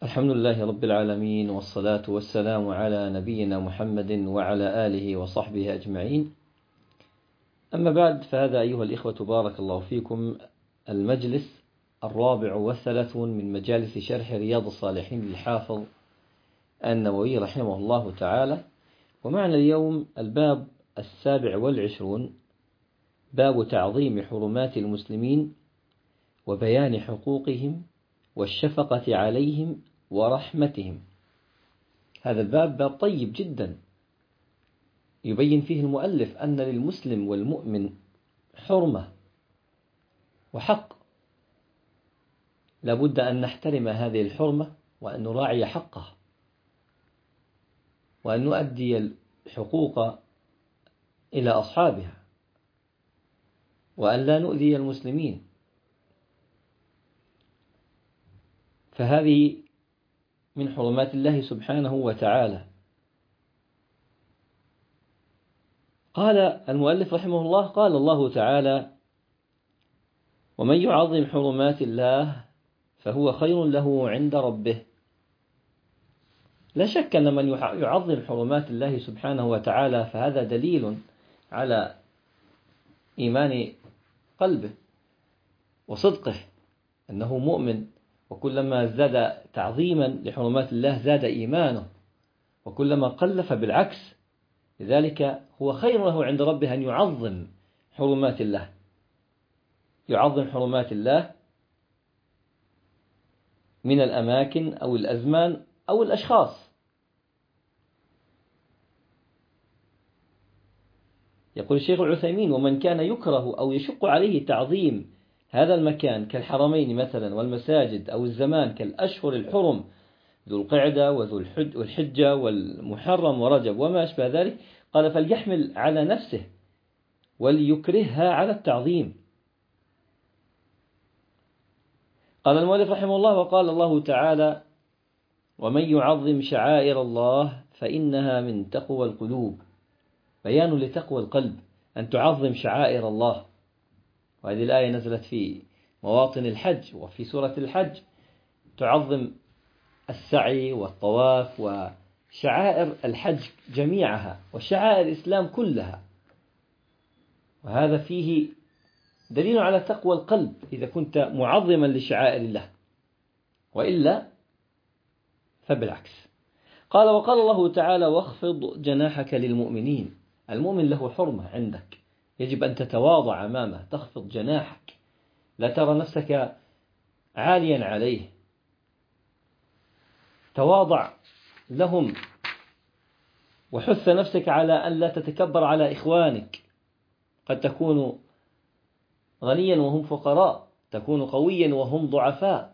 الحمد لله رب العالمين، والصلاة والسلام على نبينا محمد وعلى آله وصحبه أجمعين. أما بعد، فهذا أيها الإخوة بارك الله فيكم المجلس 34 من مجالس شرح رياض الصالحين للحافظ النووي رحمه الله تعالى. ومعنا اليوم الباب 27، باب تعظيم حرمات المسلمين وبيان حقوقهم والشفقة عليهم ورحمتهم. هذا الباب باب طيب جدا، يبين فيه المؤلف أن للمسلم والمؤمن حرمة وحق، لابد أن نحترم هذه الحرمة وأن نراعي حقها وأن نؤدي الحقوق إلى أصحابها وأن لا نؤذي المسلمين. فهذه من حرمات الله سبحانه وتعالى. قال المؤلف رحمه الله: قال الله تعالى: ومن يعظم حرمات الله فهو خير له عند ربه. لا شك أن من يعظم حرمات الله سبحانه وتعالى فهذا دليل على إيمان قلبه وصدقه، أنه مؤمن، وكلما زاد تعظيما لحرمات الله زاد إيمانه، وكلما قل فبالعكس. لذلك هو خير له عند ربه أن يعظم حرمات الله، يعظم حرمات الله من الأماكن أو الأزمان أو الأشخاص. يقول الشيخ العثيمين: ومن كان يكره أو يشق عليه تعظيم هذا المكان كالحرمين مثلا والمساجد، أو الزمان كالأشهر الحرم ذو القعدة وذو الحجة والمحرم ورجب وما أشبه ذلك، قال: فليحمل على نفسه وليكرهها على التعظيم. قال المؤلف رحمه الله: وقال الله تعالى: ومن يعظم شعائر الله فإنها من تقوى القلوب. بيان لتقوى القلب أن تعظم شعائر الله. وهذه الآية نزلت في مواطن الحج، وفي سورة الحج تعظم السعي والطواف وشعائر الحج جميعها وشعائر الإسلام كلها. وهذا فيه دليل على تقوى القلب إذا كنت معظما لشعائر الله، وإلا فبالعكس. قال: وقال الله تعالى: واخفض جناحك للمؤمنين. المؤمن له حرمة عندك، يجب أن تتواضع أمامه، تخفض جناحك، لا ترى نفسك عاليا عليه، تواضع لهم، وحث نفسك على أن لا تتكبر على إخوانك. قد تكون غنيا وهم فقراء، تكون قويا وهم ضعفاء،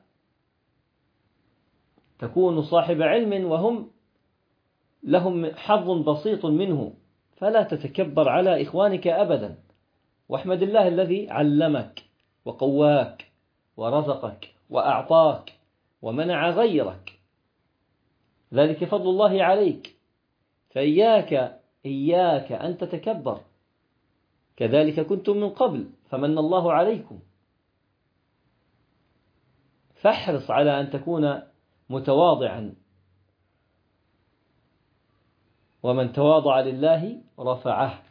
تكون صاحب علم وهم لهم حظ بسيط منه، فلا تتكبر على إخوانك أبدا. واحمد الله الذي علمك وقواك ورزقك وأعطاك ومنع غيرك، ذلك فضل الله عليك. فإياك أن تتكبر، كذلك كنتم من قبل فمن الله عليكم. فاحرص على أن تكون متواضعا، ومن تواضع لله رفعه.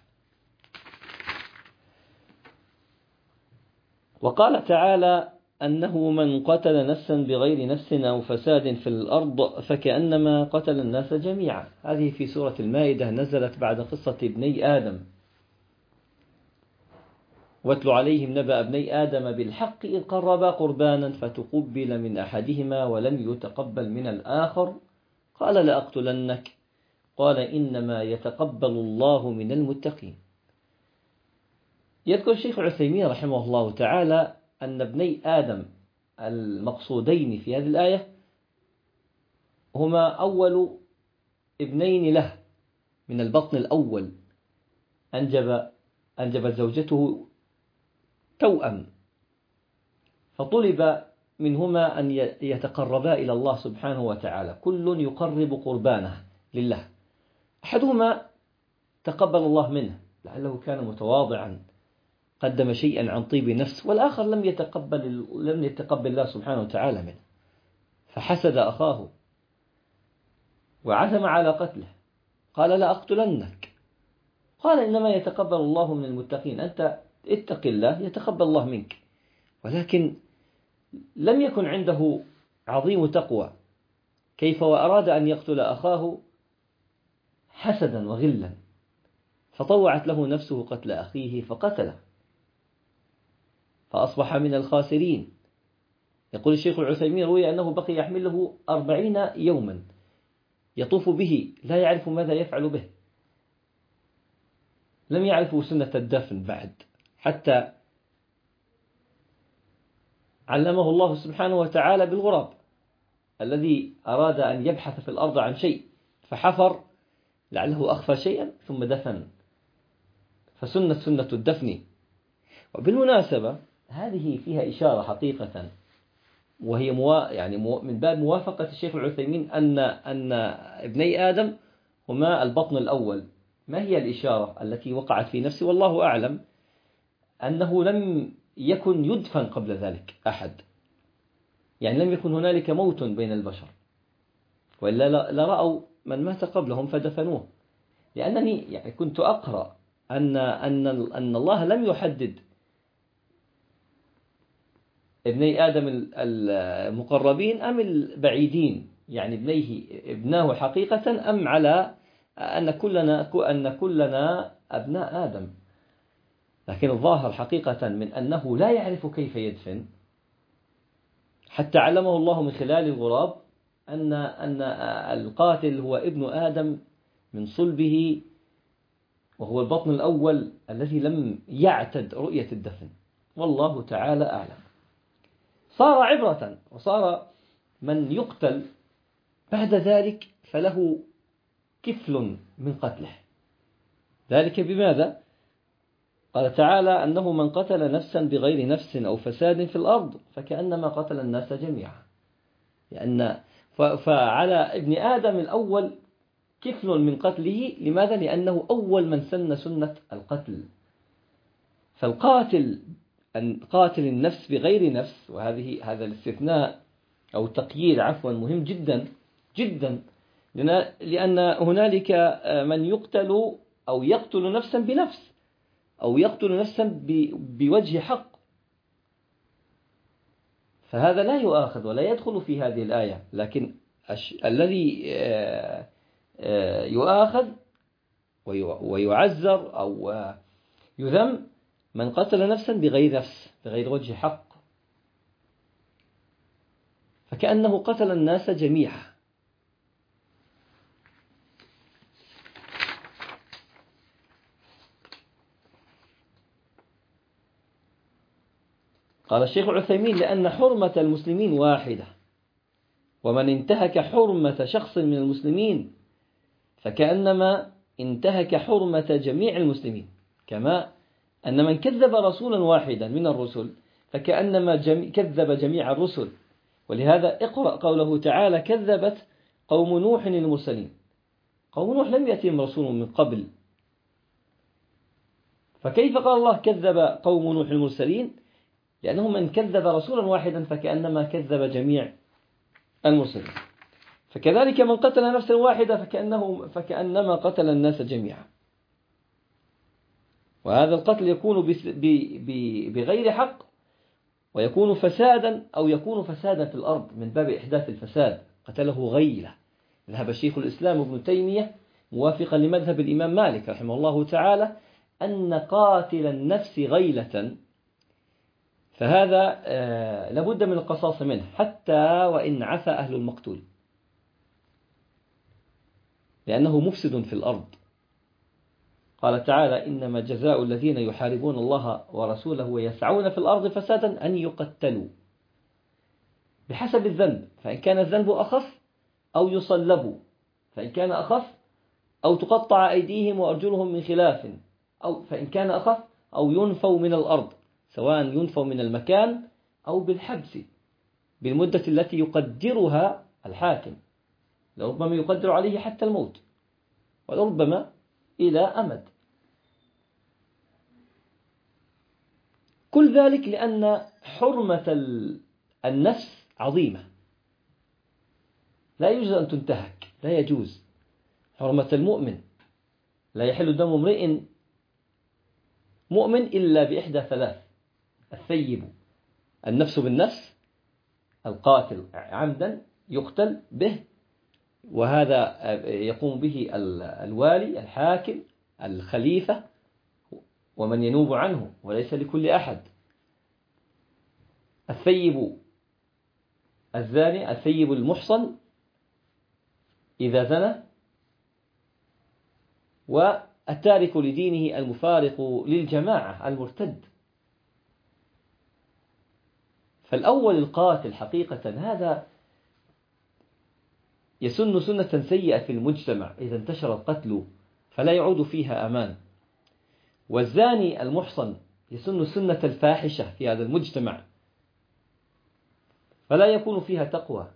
وقال تعالى: أنه من قتل نفسا بغير نفس أو فساد في الأرض فكأنما قتل الناس جميعا. هذه في سورة المائدة، نزلت بعد قصة ابني آدم: واتل عليهم نبأ ابني آدم بالحق إذ قربا قربانا فتقبل من أحدهما ولم يتقبل من الآخر قال لأقتلنك قال إنما يتقبل الله من المتقين. يذكر الشيخ عثيمين رحمه الله تعالى أن ابني آدم المقصودين في هذه الآية هما أول ابنين له من البطن الأول، أنجبت زوجته توأم، فطلب منهما أن يتقربا إلى الله سبحانه وتعالى، كل يقرب قربانه لله. أحدهما تقبل الله منه لعله كان متواضعا قدم شيئا عن طيب نفس، والآخر لم يتقبل الله سبحانه وتعالى منه، فحسد أخاه وعزم على قتله، قال لا أقتلنك. قال إنما يتقبل الله من المتقين، أنت اتق الله يتقبل الله منك. ولكن لم يكن عنده عظيم تقوى، كيف وأراد أن يقتل أخاه حسدا وغلا، فطوعت له نفسه قتل أخيه فقتله، فأصبح من الخاسرين. يقول الشيخ العثيمين روي أنه بقي يحمله 40 يوما يطوف به لا يعرف ماذا يفعل به، لم يعرفوا سنة الدفن بعد، حتى علمه الله سبحانه وتعالى بالغراب الذي أراد أن يبحث في الأرض عن شيء فحفر لعله أخفى شيئا ثم دفن، سنة الدفن. وبالمناسبة هذه فيها إشارة حقيقة، وهي يعني من باب موافقة الشيخ العثيمين أن ابني آدم هما البطن الأول. ما هي الإشارة التي وقعت في نفسي؟ والله أعلم أنه لم يكن يدفن قبل ذلك أحد، يعني لم يكن هنالك موت بين البشر، وإلا لرأوا من مات قبلهم فدفنوه. لأنني يعني كنت أقرأ أن الله لم يحدد ابني آدم المقربين أم البعيدين، يعني ابناه حقيقة أم على أن كلنا أبناء آدم. لكن الظاهر حقيقة من أنه لا يعرف كيف يدفن، حتى علمه الله من خلال الغراب أن القاتل هو ابن آدم من صلبه، وهو البطن الأول الذي لم يعتد رؤية الدفن. والله تعالى أعلم. صار عبرة، وصار من يقتل بعد ذلك فله كفل من قتله. ذلك بماذا؟ قال تعالى أنه من قتل نفسا بغير نفس أو فساد في الأرض فكأنما قتل الناس جميعا. فعلى ابن آدم الأول كفل من قتله. لماذا؟ لأنه أول من سنة القتل. فالقاتل قاتل النفس بغير نفس، هذا الاستثناء أو التقييد مهم جدا جدا، لأن هنالك من يقتل أو يقتل نفسا بنفس أو يقتل نفسا بوجه حق، فهذا لا يؤاخذ ولا يدخل في هذه الآية. لكن الذي يؤاخذ ويعزر أو يذم من قتل نفسا بغير وجه حق، فكأنه قتل الناس جميعا. قال الشيخ عثيمين لأن حرمة المسلمين واحدة، ومن انتهك حرمة شخص من المسلمين فكأنما انتهك حرمة جميع المسلمين، كما أن من كذب رسولا واحدا من الرسل فكأنما كذب جميع الرسل. ولهذا اقرأ قوله تعالى كذبت قوم نوح المرسلين. قوم نوح لم يأتهم رسول من قبل، فكيف قال الله كذب قوم نوح المرسلين؟ لأنه من كذب رسولا واحدا فكأنما كذب جميع المرسلين. فكذلك من قتل نفسا واحدة فكأنما قتل الناس جميعا. وهذا القتل يكون بغير حق، ويكون فسادا أو يكون فسادا في الأرض من باب إحداث الفساد، قتله غيلة. ذهب شيخ الإسلام ابن تيمية موافقا لمذهب الإمام مالك رحمه الله تعالى أن قاتل النفس غيلة فهذا لابد من القصاص منه حتى وإن عفى أهل المقتول، لأنه مفسد في الأرض. قال تعالى إنما جزاء الذين يحاربون الله ورسوله ويسعون في الأرض فسادا أن يقتلوا بحسب الذنب، فإن كان الذنب أخف أو يصلبوا، فإن كان أخف أو تقطع أيديهم وأرجلهم من خلاف، أو فإن كان أخف أو ينفوا من الأرض، سواء ينفوا من المكان أو بالحبس بالمدة التي يقدرها الحاكم، لربما يقدر عليه حتى الموت ولربما إلى أمد. كل ذلك لأن حرمة النفس عظيمة، لا يجوز أن تنتهك، لا يجوز. حرمة المؤمن، لا يحل دم امرئ مؤمن إلا بإحدى ثلاث: الثيب، النفس بالنفس، القاتل عمدا يقتل به، وهذا يقوم به الوالي الحاكم الخليفة ومن ينوب عنه، وليس لكل أحد. الثيب الزاني، الثيب المحصن إذا زنى، والتارك لدينه المفارق للجماعة المرتد. فالأول القاتل حقيقة هذا يسن سنة سيئة في المجتمع، إذا انتشر القتل فلا يعود فيها أمان. والزاني المحصن يسن سنة الفاحشة في هذا المجتمع، فلا يكون فيها تقوى.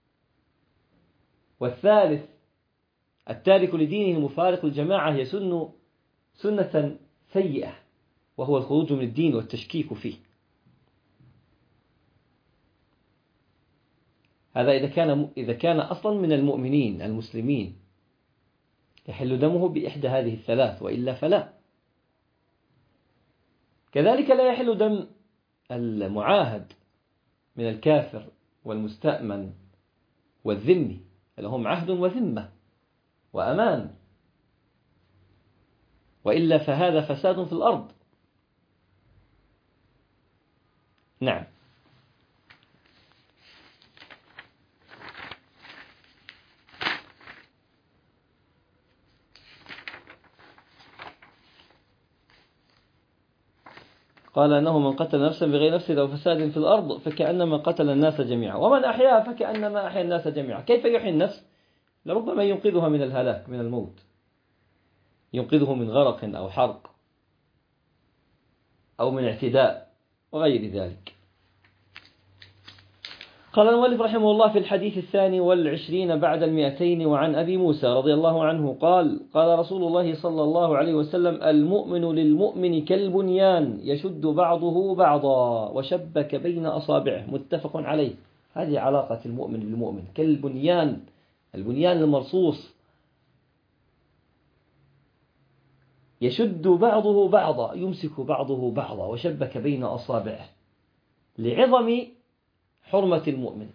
والثالث التارك لدينه المفارق للجماعة يسن سنة سيئة، وهو الخروج من الدين والتشكيك فيه. هذا إذا كان أصلا من المؤمنين المسلمين يحل دمه بإحدى هذه الثلاث، وإلا فلا. كذلك لا يحل دم المعاهد من الكافر والمستأمن والذمي، لهم عهد وذمة وأمان، وإلا فهذا فساد في الأرض. نعم. قال أنه من قتل نفسا بغير نفس أو فساد في الأرض فكأنما قتل الناس جميعا، ومن أحياها فكأنما أحيا الناس جميعا. كيف يحيي النفس؟ لربما ينقذها من الهلاك، من الموت، ينقذه من غرق أو حرق أو من اعتداء وغير ذلك. قال المؤلف رحمه الله في الحديث 22 بعد 200 وعن أبي موسى رضي الله عنه قال: قال رسول الله صلى الله عليه وسلم: المؤمن للمؤمن كالبنيان يشد بعضه بعضا وشبك بين أصابعه. متفق عليه. هذه علاقة المؤمن بالمؤمن كالبنيان، البنيان المرصوص، يشد بعضه بعضا، يمسك بعضه بعضا، وشبك بين أصابعه، لعظم حرمة المؤمن.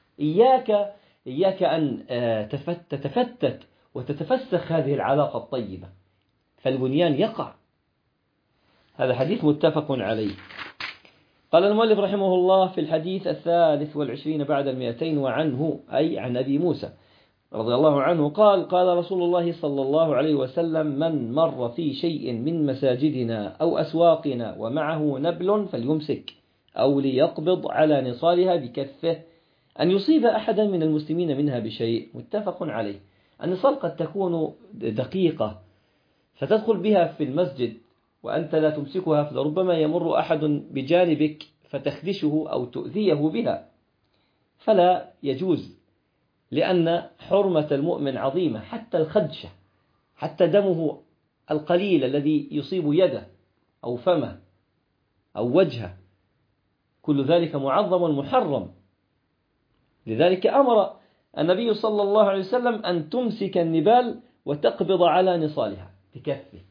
إياك أن تتفتت وتتفسخ هذه العلاقة الطيبة، فالبنيان يقع. هذا حديث متفق عليه. قال المؤلف رحمه الله في الحديث 23 بعد 200 وعنه، أي عن أبي موسى رضي الله عنه قال: قال رسول الله صلى الله عليه وسلم: من مر في شيء من مساجدنا أو أسواقنا ومعه نبل فليمسك أو ليقبض على نصالها بكفه أن يصيب أحدا من المسلمين منها بشيء. متفق عليه. النصال قد تكون دقيقة فتدخل بها في المسجد وأنت لا تمسكها، فلربما يمر أحد بجانبك فتخدشه أو تؤذيه بها، فلا يجوز، لأن حرمة المؤمن عظيمة. حتى الخدشة، حتى دمه القليل الذي يصيب يده أو فمه أو وجهه، كل ذلك معظم محرم. لذلك أمر النبي صلى الله عليه وسلم أن تمسك النبال وتقبض على نصالها بكفك.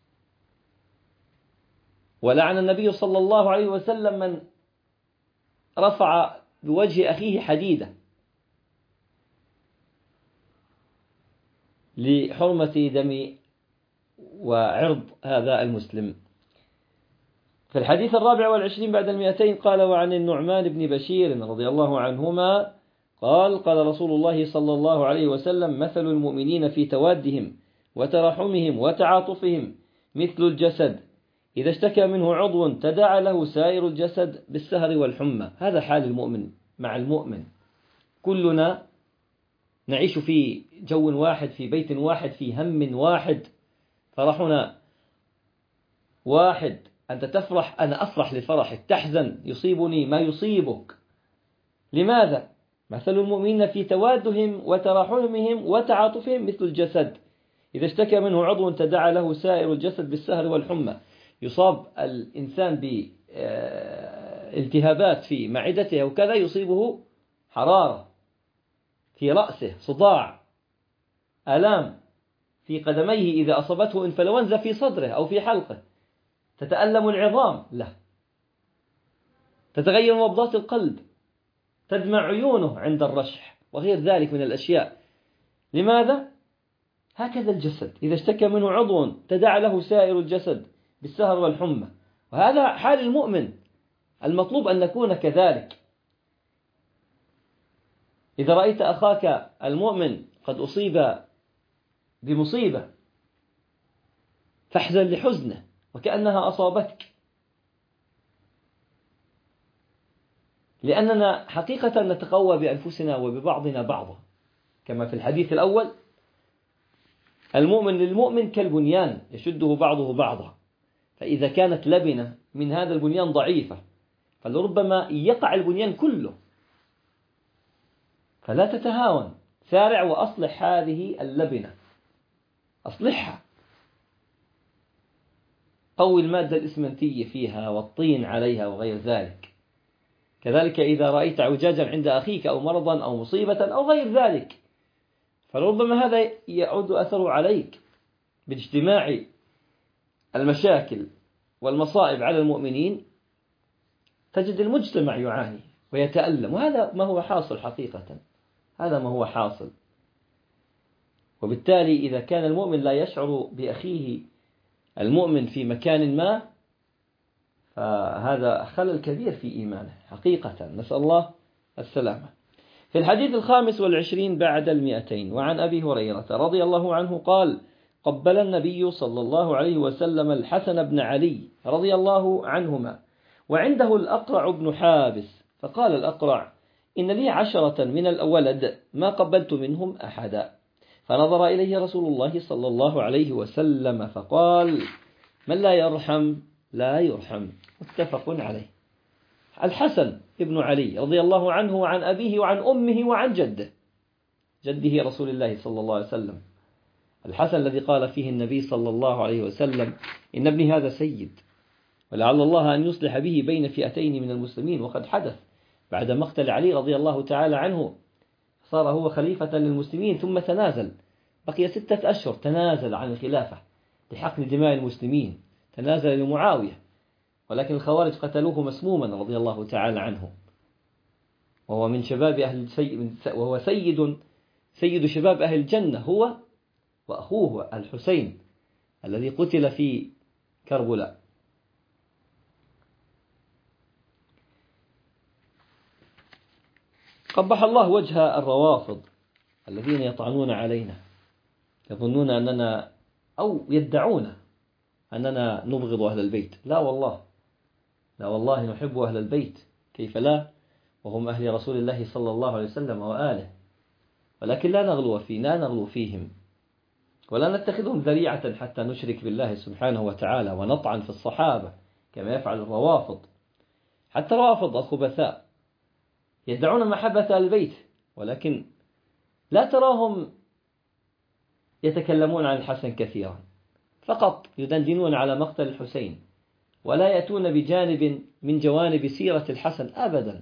ولعن النبي صلى الله عليه وسلم من رفع بوجه أخيه حديدة لحرمة دم وعرض هذا المسلم. في الحديث 24 بعد 200 قال: وعن النعمان بن بشير رضي الله عنهما قال: قال رسول الله صلى الله عليه وسلم: مثل المؤمنين في توادهم وترحمهم وتعاطفهم مثل الجسد إذا اشتكى منه عضو تداعى له سائر الجسد بالسهر والحمى. هذا حال المؤمن مع المؤمن. كلنا نعيش في جو واحد، في بيت واحد، في هم واحد، فرحنا واحد. أنت تفرح، أنا أفرح لفرحك، تحزن، يصيبني ما يصيبك. لماذا؟ مثل المؤمنين في توادهم وتراحمهم وتعاطفهم مثل الجسد إذا اشتكى منه عضو تداعى له سائر الجسد بالسهر والحمى. يصاب الإنسان بالتهابات في معدته وكذا، يصيبه حرارة، في رأسه صداع، آلام في قدميه إذا أصابته إنفلونزا في صدره أو في حلقه، تتألم العظام، لا، تتغير نبضات القلب، تدمع عيونه عند الرشح وغير ذلك من الأشياء. لماذا؟ هكذا الجسد إذا اشتكى منه عضو تداعى له سائر الجسد بالسهر والحمى، وهذا حال المؤمن، المطلوب أن نكون كذلك. إذا رأيت أخاك المؤمن قد أصيب بمصيبة فاحزن لحزنه وكأنها أصابتك، لأننا حقيقة نتقوى بأنفسنا وببعضنا بعضا، كما في الحديث الأول: المؤمن للمؤمن كالبنيان يشده بعضه بعضا، فإذا كانت لبنة من هذا البنيان ضعيفة فلربما يقع البنيان كله، فلا تتهاون، سارع وأصلح هذه اللبنة، أصلحها، قوي المادة الإسمنتية فيها والطين عليها وغير ذلك. كذلك إذا رأيت اعوجاجا عند أخيك أو مرضا أو مصيبة أو غير ذلك، فربما هذا يعود أثره عليك باجتماع المشاكل والمصائب على المؤمنين، تجد المجتمع يعاني ويتألم، وهذا ما هو حاصل حقيقة، هذا ما هو حاصل. وبالتالي إذا كان المؤمن لا يشعر بأخيه المؤمن في مكان ما، فهذا خلل كبير في إيمانه حقيقة، نسأل الله السلامة. في الحديث 25 بعد 200، وعن أبي هريرة رضي الله عنه قال: قبل النبي صلى الله عليه وسلم الحسن بن علي رضي الله عنهما وعنده الأقرع بن حابس، فقال الأقرع: إن لي 10 من الولد ما قبلت منهم أحدا. فنظر إليه رسول الله صلى الله عليه وسلم فقال: من لا يرحم لا يرحم. متفق عليه. الحسن ابن علي رضي الله عنه وعن أبيه وعن أمه وعن جده رسول الله صلى الله عليه وسلم، الحسن الذي قال فيه النبي صلى الله عليه وسلم: إن ابني هذا سيد، ولعل الله أن يصلح به بين فئتين من المسلمين، وقد حدث بعد مقتل علي رضي الله تعالى عنه، صار هو خليفة للمسلمين ثم تنازل، بقي 6 أشهر تنازل عن الخلافة لحقن دماء المسلمين، تنازل لمعاوية، ولكن الخوارج قتلوه مسموما رضي الله تعالى عنه، وهو من شباب وهو سيد شباب أهل الجنة، هو وأخوه الحسين الذي قتل في كربلاء. قبح الله وجه الروافض الذين يطعنون علينا، يظنون أننا أو يدعون أننا نبغض أهل البيت. لا والله، لا والله نحب أهل البيت، كيف لا، وهم أهل رسول الله صلى الله عليه وسلم وآله، ولكن لا نغلو فيهم، ولا نتخذهم ذريعة حتى نشرك بالله سبحانه وتعالى ونطعن في الصحابة كما يفعل الروافض. حتى الروافض الخبثاء يدعون محبة البيت، ولكن لا تراهم يتكلمون عن الحسن كثيرا، فقط يدندنون على مقتل الحسين، ولا يأتون بجانب من جوانب سيرة الحسن أبدا.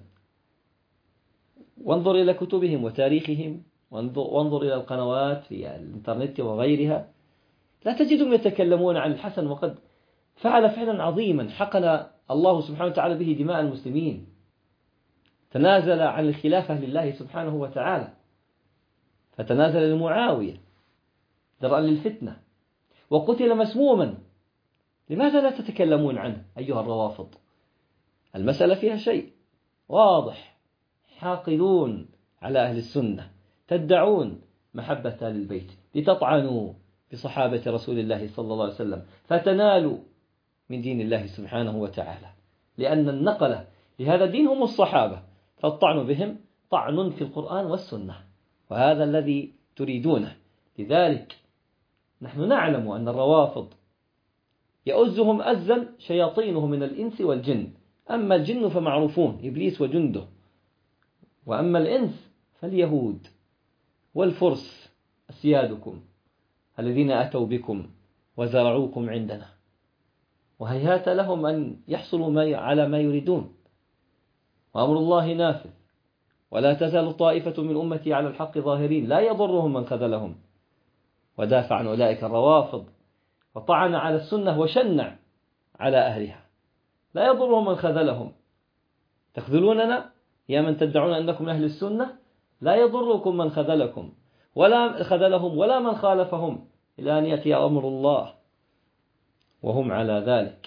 وانظر إلى كتبهم وتاريخهم، وانظر إلى القنوات في الإنترنت وغيرها، لا تجدهم يتكلمون عن الحسن، وقد فعل فعلا عظيما حقن الله سبحانه وتعالى به دماء المسلمين، تنازل عن الخلافة لله سبحانه وتعالى، فتنازل لمعاوية درءا للفتنة، وقتل مسموما. لماذا لا تتكلمون عنه أيها الروافض؟ المسألة فيها شيء واضح، حاقدون على أهل السنة، تدعون محبة للبيت لتطعنوا بصحابة رسول الله صلى الله عليه وسلم، فتنالوا من دين الله سبحانه وتعالى، لأن النقلة لهذا الدين هم الصحابة، فالطعن بهم طعن في القرآن والسنة، وهذا الذي تريدونه. لذلك نحن نعلم أن الروافض يؤزهم أزا شياطينه من الإنس والجن، أما الجن فمعروفون إبليس وجنده، وأما الإنس فاليهود والفرس أسيادكم الذين أتوا بكم وزرعوكم عندنا، وهيهات لهم أن يحصلوا على ما يريدون، وأمر الله نافذ، ولا تزال طائفة من أمتي على الحق ظاهرين لا يضرهم من خذلهم، ودافع عن أولئك الروافض وطعن على السنة وشنع على أهلها، لا يضرهم من خذلهم. تخذلوننا يا من تدعون أنكم أهل السنة، لا يضركم من خذلكم ولا خذلهم ولا من خالفهم إلى أن يأتي أمر الله وهم على ذلك.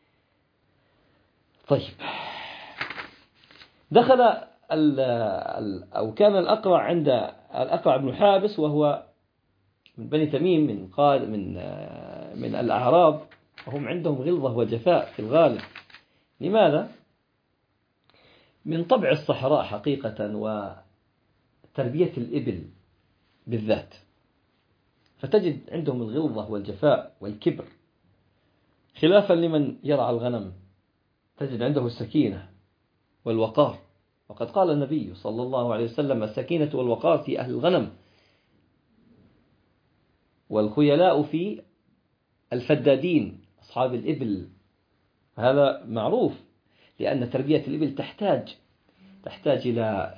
طيب، دخل أو كان الأقرع عند الأقرع بن حابس، وهو من بني تميم من الأعراب، وهم عندهم غلظة وجفاء في الغالب. لماذا؟ من طبع الصحراء حقيقة وتربية الإبل بالذات، فتجد عندهم الغلظة والجفاء والكبر، خلافا لمن يرعى الغنم تجد عنده السكينة والوقار. وقد قال النبي صلى الله عليه وسلم: السكينة والوقار في أهل الغنم، والخيلاء في الفدادين أصحاب الإبل. هذا معروف، لأن تربية الإبل تحتاج إلى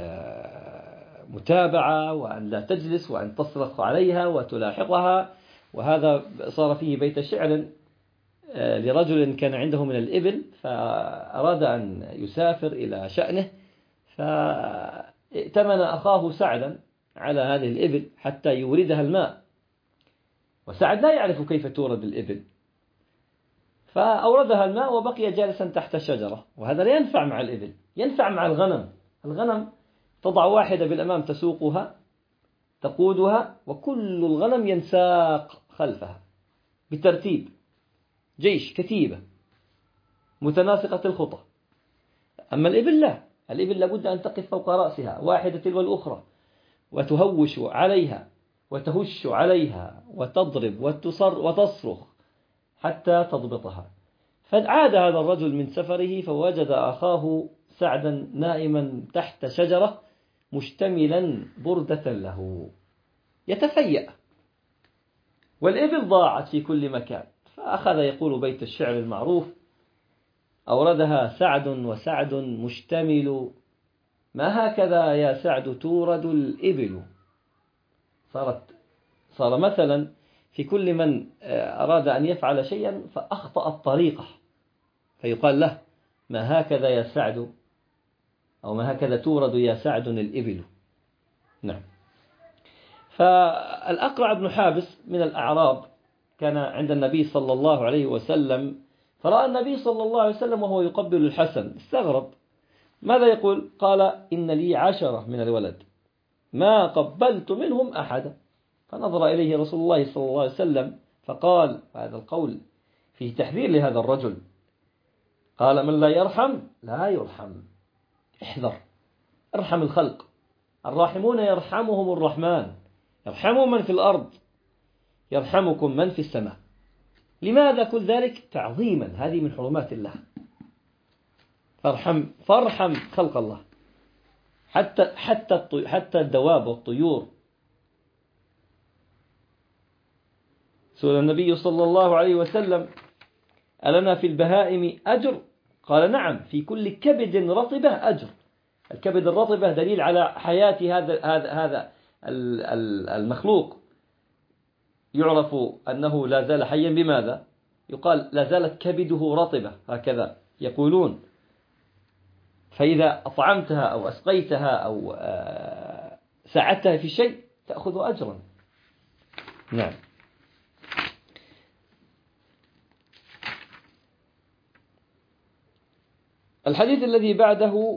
متابعة، وأن لا تجلس وأن تصرخ عليها وتلاحقها. وهذا صار فيه بيت شعر لرجل كان عنده من الإبل، فأراد أن يسافر إلى شأنه، فائتمن أخاه سعدا على هذه الإبل حتى يوردها الماء، وسعد لا يعرف كيف تورد الإبل، فأوردها الماء وبقي جالسا تحت شجرة. وهذا لا ينفع مع الإبل، ينفع مع الغنم تضع واحدة بالأمام تسوقها تقودها، وكل الغنم ينساق خلفها بترتيب، جيش كتيبة متناسقة الخطى. أما الإبل لا، الإبل لابد أن تقف فوق رأسها واحدة تلو الأخرى، وتهوش عليها وتهش عليها وتضرب وتصرخ حتى تضبطها. فعاد هذا الرجل من سفره فوجد أخاه سعدا نائما تحت شجرة مشتملا بردة له يتفيأ، والإبل ضاعت في كل مكان. فأخذ يقول بيت الشعر المعروف: أوردها سعد وسعد مشتمل، ما هكذا يا سعد تورد الإبل. صار مثلا في كل من أراد أن يفعل شيئا فأخطأ الطريقة، فيقال له: ما هكذا يا سعد، أو ما هكذا تورد يا سعد الإبل. نعم. فالأقرع بن حابس من الأعراب كان عند النبي صلى الله عليه وسلم، فرأى النبي صلى الله عليه وسلم وهو يقبل الحسن، استغرب. ماذا يقول؟ قال: إن لي 10 من الولد ما قبلت منهم أحدا. فنظر إليه رسول الله صلى الله عليه وسلم فقال، هذا القول فيه تحذير لهذا الرجل، قال: من لا يرحم لا يرحم. احذر، ارحم الخلق، الراحمون يرحمهم الرحمن، يرحموا من في الأرض يرحمكم من في السماء. لماذا كل ذلك؟ تعظيما، هذه من حرمات الله. فارحم خلق الله، حتى الدواب والطيور. سئل النبي صلى الله عليه وسلم: ألنا في البهائم أجر؟ قال: نعم، في كل كبد رطبة أجر. الكبد الرطبة دليل على حياة هذا المخلوق، يعرف أنه لا زال حيا بماذا؟ يقال: لا زالت كبده رطبة، هكذا يقولون. فإذا أطعمتها أو أسقيتها أو ساعدتها في شيء تأخذ أجرا. نعم. الحديث الذي بعده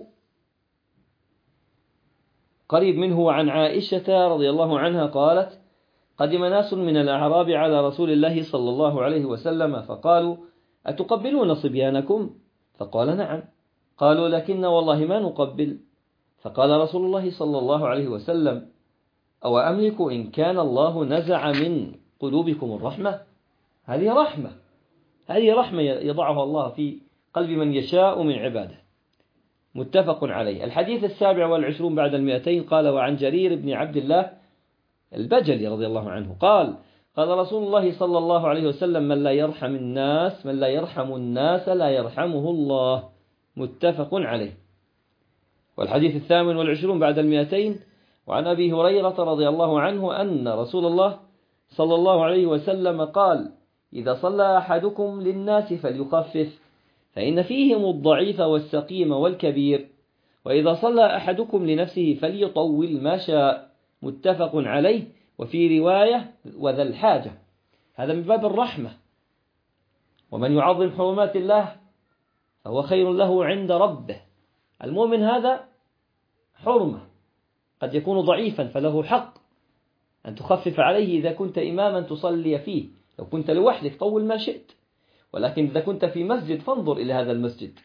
قريب منه، عن عائشة رضي الله عنها قالت: قدم ناس من الأعراب على رسول الله صلى الله عليه وسلم فقالوا: أتقبلون صبيانكم؟ فقال: نعم. قالوا: لكن والله ما نقبل. فقال رسول الله صلى الله عليه وسلم: أو أملك إن كان الله نزع من قلوبكم الرحمة. هذه رحمة يضعها الله في قلب من يشاء من عباده. متفق عليه. الحديث 27 بعد 200. قال: وعن جرير بن عبد الله البجلي رضي الله عنه قال: قال رسول الله صلى الله عليه وسلم: من لا يرحم الناس لا يرحمه الله. متفق عليه. والحديث 28 بعد 200. وعن أبي هريرة رضي الله عنه أن رسول الله صلى الله عليه وسلم قال: إذا صلى أحدكم للناس فليخفف، فإن فيهم الضعيف والسقيم والكبير، وإذا صلى أحدكم لنفسه فليطول ما شاء. متفق عليه. وفي رواية: وذا الحاجة. هذا من باب الرحمة. ومن يعظم حرمات الله فهو خير له عند ربه. المؤمن هذا حرمة، قد يكون ضعيفا فله حق أن تخفف عليه إذا كنت إماما تصلي فيه. لو كنت لوحدك طول ما شئت، ولكن إذا كنت في مسجد فانظر إلى هذا المسجد،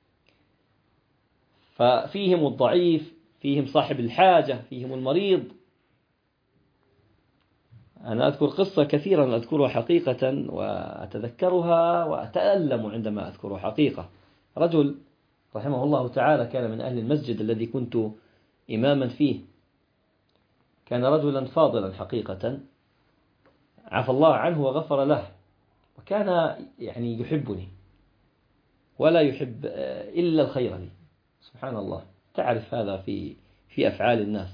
ففيهم الضعيف، فيهم صاحب الحاجة، فيهم المريض. أنا أذكر قصة كثيرا أذكرها حقيقة وأتذكرها وأتألم عندما أذكرها حقيقة. رجل رحمه الله تعالى كان من أهل المسجد الذي كنت إماما فيه، كان رجلا فاضلا حقيقة، عفى الله عنه وغفر له، وكان يعني يحبني ولا يحب إلا الخير لي. سبحان الله، تعرف هذا في أفعال الناس.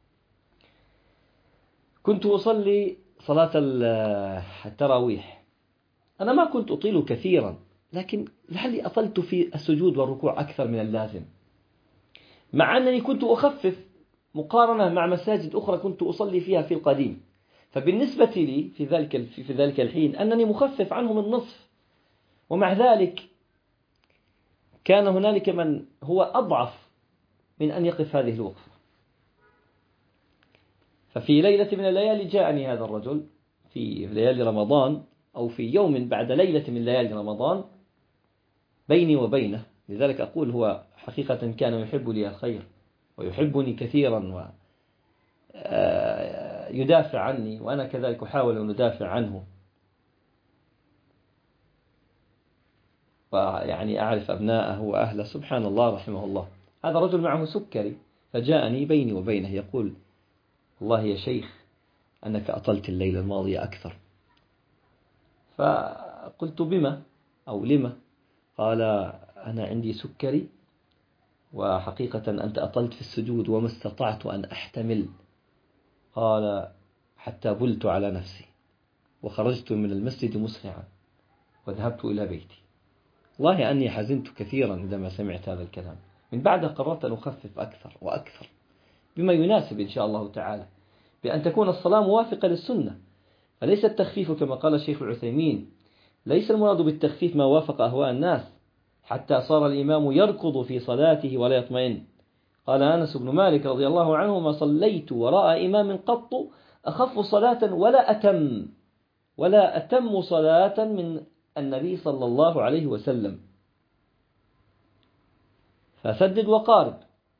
كنت أصلي صلاة التراويح، أنا ما كنت أطيل كثيرا، لكن لعلي أطلت في السجود والركوع أكثر من اللازم، مع أنني كنت أخفف مقارنة مع مساجد أخرى كنت أصلي فيها في القديم. فبالنسبة لي في ذلك الحين أنني مخفف عنهم النصف، ومع ذلك كان هنالك من هو أضعف من أن يقف هذه الوقفة. ففي ليلة من الليالي جاءني هذا الرجل في ليالي رمضان، أو في يوم بعد ليلة من ليالي رمضان بيني وبينه، لذلك أقول هو حقيقة كان يحب لي الخير ويحبني كثيرا ويدافع عني، وأنا كذلك أحاول أن أدافع عنه، ويعني أعرف أبناءه وأهله. سبحان الله، رحمه الله. هذا رجل معه سكري، فجاءني بيني وبينه يقول: والله يا شيخ أنك أطلت الليلة الماضية أكثر. فقلت: بما أو لما؟ قال: أنا عندي سكري، وحقيقة أنت أطلت في السجود وما استطعت أن أحتمل. قال: حتى بلت على نفسي وخرجت من المسجد مسرعا وذهبت إلى بيتي. والله أني حزنت كثيرا عندما سمعت هذا الكلام. من بعدها قررت أن أخفف أكثر وأكثر بما يناسب إن شاء الله تعالى، بأن تكون الصلاة موافقة للسنة. فليس التخفيف كما قال الشيخ العثيمين، ليس المراد بالتخفيف ما وافق أهواء الناس حتى صار الإمام يركض في صلاته ولا يطمئن. قال أنس بن مالك رضي الله عنه: ما صليت وراء إمام قط أخف صلاة ولا أتم صلاة من النبي صلى الله عليه وسلم. فسدد وقارب،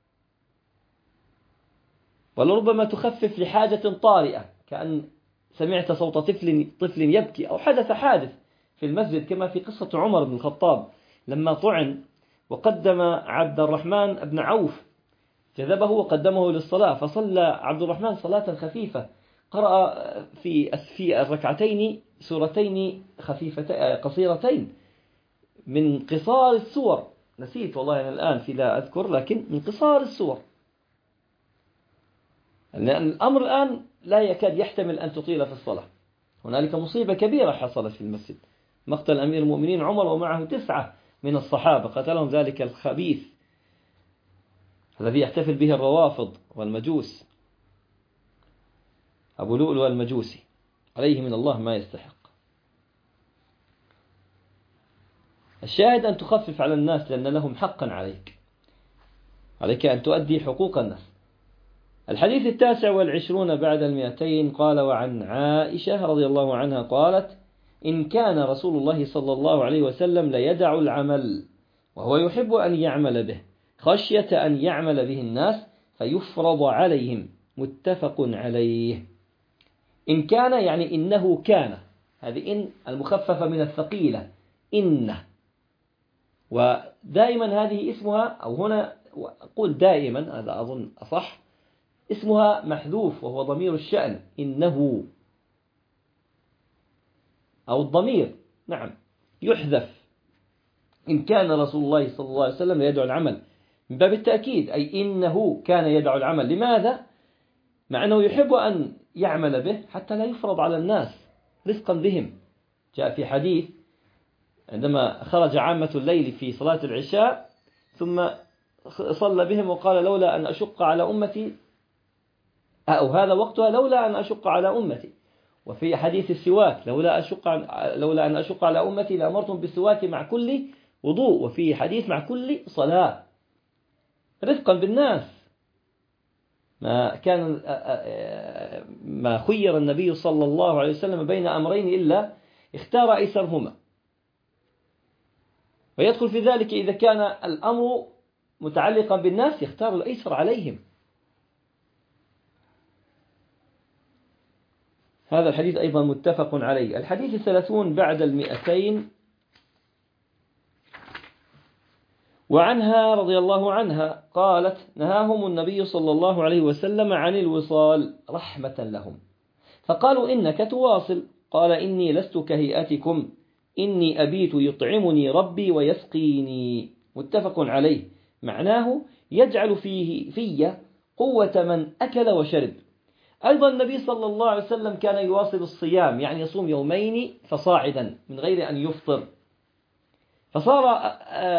ولربما تخفف لحاجة طارئة، كأن سمعت صوت طفل يبكي، أو حدث حادث في المسجد، كما في قصة عمر بن الخطاب لما طعن وقدم عبد الرحمن بن عوف، جذبه وقدمه للصلاة، فصلى عبد الرحمن صلاة خفيفة، قرأ في الركعتين سورتين قصيرتين من قصار السور، نسيت والله أنا الآن لا أذكر، لكن من قصار السور، لأن الأمر الآن لا يكاد يحتمل أن تطيل في الصلاة. هنالك مصيبة كبيرة حصلت في المسجد، مقتل أمير المؤمنين عمر ومعه 9 من الصحابة، قتلهم ذلك الخبيث الذي يحتفل به الروافض والمجوس، أبو لؤلؤ المجوسي، عليه من الله ما يستحق. الشاهد أن تخفف على الناس، لأن لهم حقا عليك أن تؤدي حقوق الناس. الحديث 29 بعد 200. قال: وعن عائشة رضي الله عنها قالت: إن كان رسول الله صلى الله عليه وسلم ليدع العمل وهو يحب أن يعمل به خشية أن يعمل به الناس فيفرض عليهم. متفق عليه. إن كان يعني إنه كان، هذه إن المخففة من الثقيلة، إنه، ودائما هذه اسمها، أو هنا أقول دائما، هذا أظن أصح، اسمها محذوف وهو ضمير الشأن، إنه، أو الضمير نعم يحذف. إن كان رسول الله صلى الله عليه وسلم يدعو العمل، من باب التأكيد، أي إنه كان يدع العمل. لماذا؟ مع أنه يحب أن يعمل به حتى لا يفرض على الناس، رفقا بهم. جاء في حديث عندما خرج عامة الليل في صلاة العشاء ثم صلى بهم وقال لولا أن أشق على أمتي، أو هذا وقتها، لولا أن أشق على أمتي. وفي حديث السواك لولا أن أشق على أمتي لأمرتم بالسواك مع كل وضوء، وفي حديث مع كل صلاة، رفقا بالناس. ما خير النبي صلى الله عليه وسلم بين أمرين إلا اختار أيسرهما، ويدخل في ذلك إذا كان الأمر متعلقا بالناس يختار الأيسر عليهم. هذا الحديث أيضا متفق عليه. الحديث 30 بعد 200. وعنها رضي الله عنها قالت: نهاهم النبي صلى الله عليه وسلم عن الوصال رحمة لهم، فقالوا: إنك تواصل. قال: إني لست كهيئتكم، إني أبيت يطعمني ربي ويسقيني. متفق عليه. معناه يجعل في قوة من أكل وشرب. أيضا النبي صلى الله عليه وسلم كان يواصل الصيام، يعني يصوم يومين فصاعدا من غير أن يفطر، فصار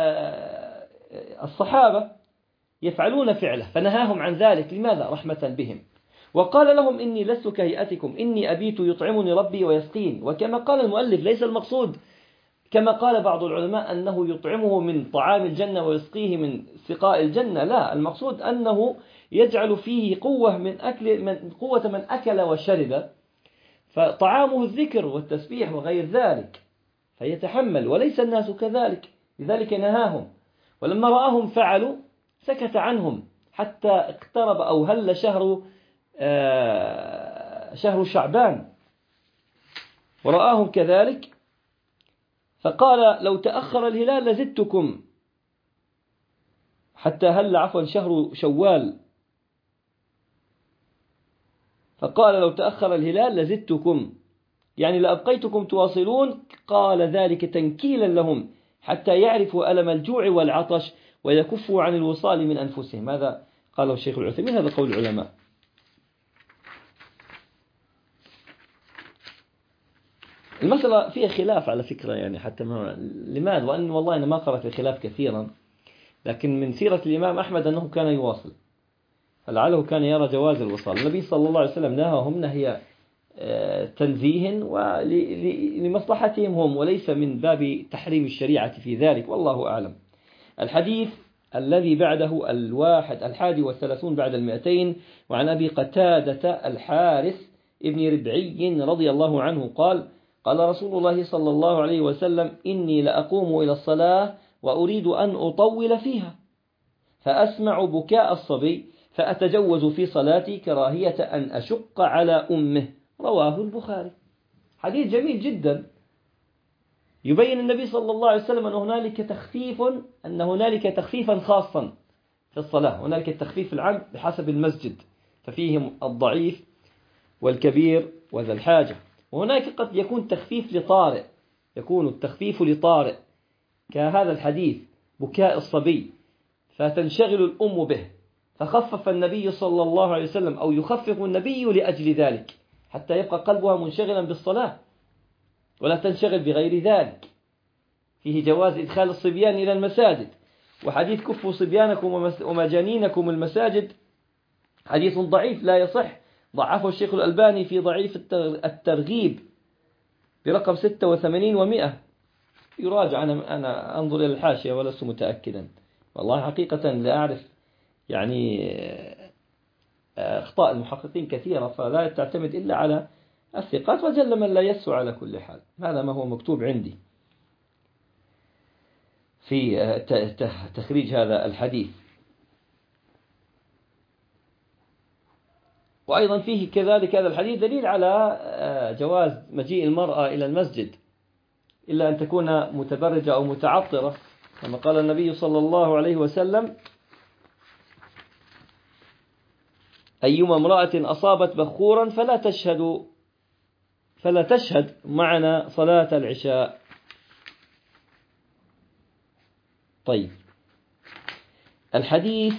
الصحابة يفعلون فعله فنهاهم عن ذلك. لماذا؟ رحمة بهم. وقال لهم: إني لست كهيئتكم، إني أبيت يطعمني ربي ويسقين. وكما قال المؤلف ليس المقصود كما قال بعض العلماء أنه يطعمه من طعام الجنة ويسقيه من سقاء الجنة، لا، المقصود أنه يجعل فيه قوة من أكل وشرب، فطعامه الذكر والتسبيح وغير ذلك، فيتحمل. وليس الناس كذلك، لذلك نهاهم. ولما رآهم فعلوا سكت عنهم حتى اقترب أو هل شهر شعبان ورآهم كذلك، فقال: لو تأخر الهلال لزدتكم، حتى هل شهر شوال، فقال: لو تأخر الهلال لزدتكم، يعني لأبقيتكم تواصلون. قال ذلك تنكيلا لهم حتى يعرفوا ألم الجوع والعطش ويكفوا عن الوصال من أنفسهم. هذا قاله الشيخ العثيمين، هذا قول العلماء. المسألة فيها خلاف على فكرة، يعني حتى لماذا؟ وأن والله أنا ما قرأت الخلاف كثيرا، لكن من سيرة الإمام أحمد أنه كان يواصل، فلعله كان يرى جواز الوصال. النبي صلى الله عليه وسلم نهاهم نهي تنزيه ولمصلحتهم هم، وليس من باب تحريم الشريعة في ذلك، والله أعلم. الحديث الذي بعده 31 بعد 200. وعن أبي قتادة الحارث ابن ربعي رضي الله عنه قال: قال رسول الله صلى الله عليه وسلم: إني لأقوم إلى الصلاة وأريد أن أطول فيها، فأسمع بكاء الصبي فأتجوز في صلاتي كراهية أن أشق على أمه. رواه البخاري. حديث جميل جدا، يبين النبي صلى الله عليه وسلم أن هنالك تخفيفا خاصا في الصلاة، هنالك التخفيف العام بحسب المسجد، ففيهم الضعيف والكبير وذا الحاجة. وهناك قد يكون تخفيف لطارئ، يكون التخفيف لطارئ كهذا الحديث بكاء الصبي فتنشغل الأم به، فخفف النبي صلى الله عليه وسلم أو يخفف النبي لأجل ذلك حتى يبقى قلبها منشغلا بالصلاة ولا تنشغل بغير ذلك. فيه جواز إدخال الصبيان إلى المساجد. وحديث كفوا صبيانكم ومجانينكم المساجد حديث ضعيف لا يصح، ضعفه الشيخ الألباني في ضعيف الترغيب برقم 86 و100. يراجع، أنا أنظر إلى الحاشية ولست متأكدا، والله حقيقة لا أعرف يعني أخطاء المحققين كثيرة، فلا تعتمد إلا على الثقات، وجل من لا يسوى على كل حال. هذا ما هو مكتوب عندي في تخريج هذا الحديث. وأيضا فيه كذلك هذا الحديث دليل على جواز مجيء المرأة إلى المسجد إلا أن تكون متبرجة أو متعطرة، كما قال النبي صلى الله عليه وسلم: أيما امرأة أصابت بخورا فلا تشهد معنا صلاة العشاء. طيب، الحديث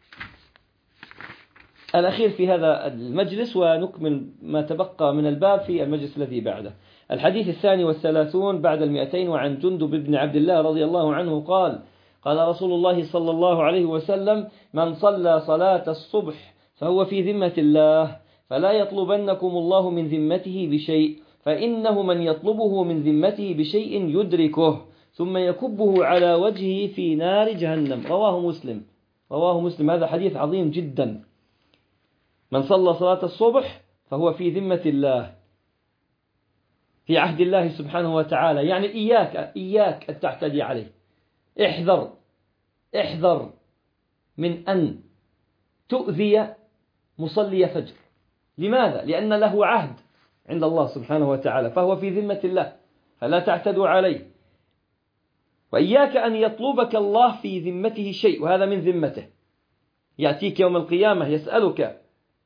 الأخير في هذا المجلس، ونكمل ما تبقى من الباب في المجلس الذي بعده. الحديث 32 بعد 200، وعن جندب بن عبد الله رضي الله عنه قال: قال رسول الله صلى الله عليه وسلم: من صلى صلاة الصبح فهو في ذمة الله، فلا يطلبنكم الله من ذمته بشيء، فإنه من يطلبه من ذمته بشيء يدركه ثم يكبه على وجهه في نار جهنم. رواه مسلم. هذا حديث عظيم جدا. من صلى صلاة الصبح فهو في ذمة الله، في عهد الله سبحانه وتعالى. يعني إياك أن تعتدي عليه. احذر من أن تؤذي مصلي فجر. لماذا؟ لأن له عهد عند الله سبحانه وتعالى، فهو في ذمة الله، فلا تعتدوا عليه. وإياك أن يطلبك الله في ذمته شيء، وهذا من ذمته. يأتيك يوم القيامة يسألك: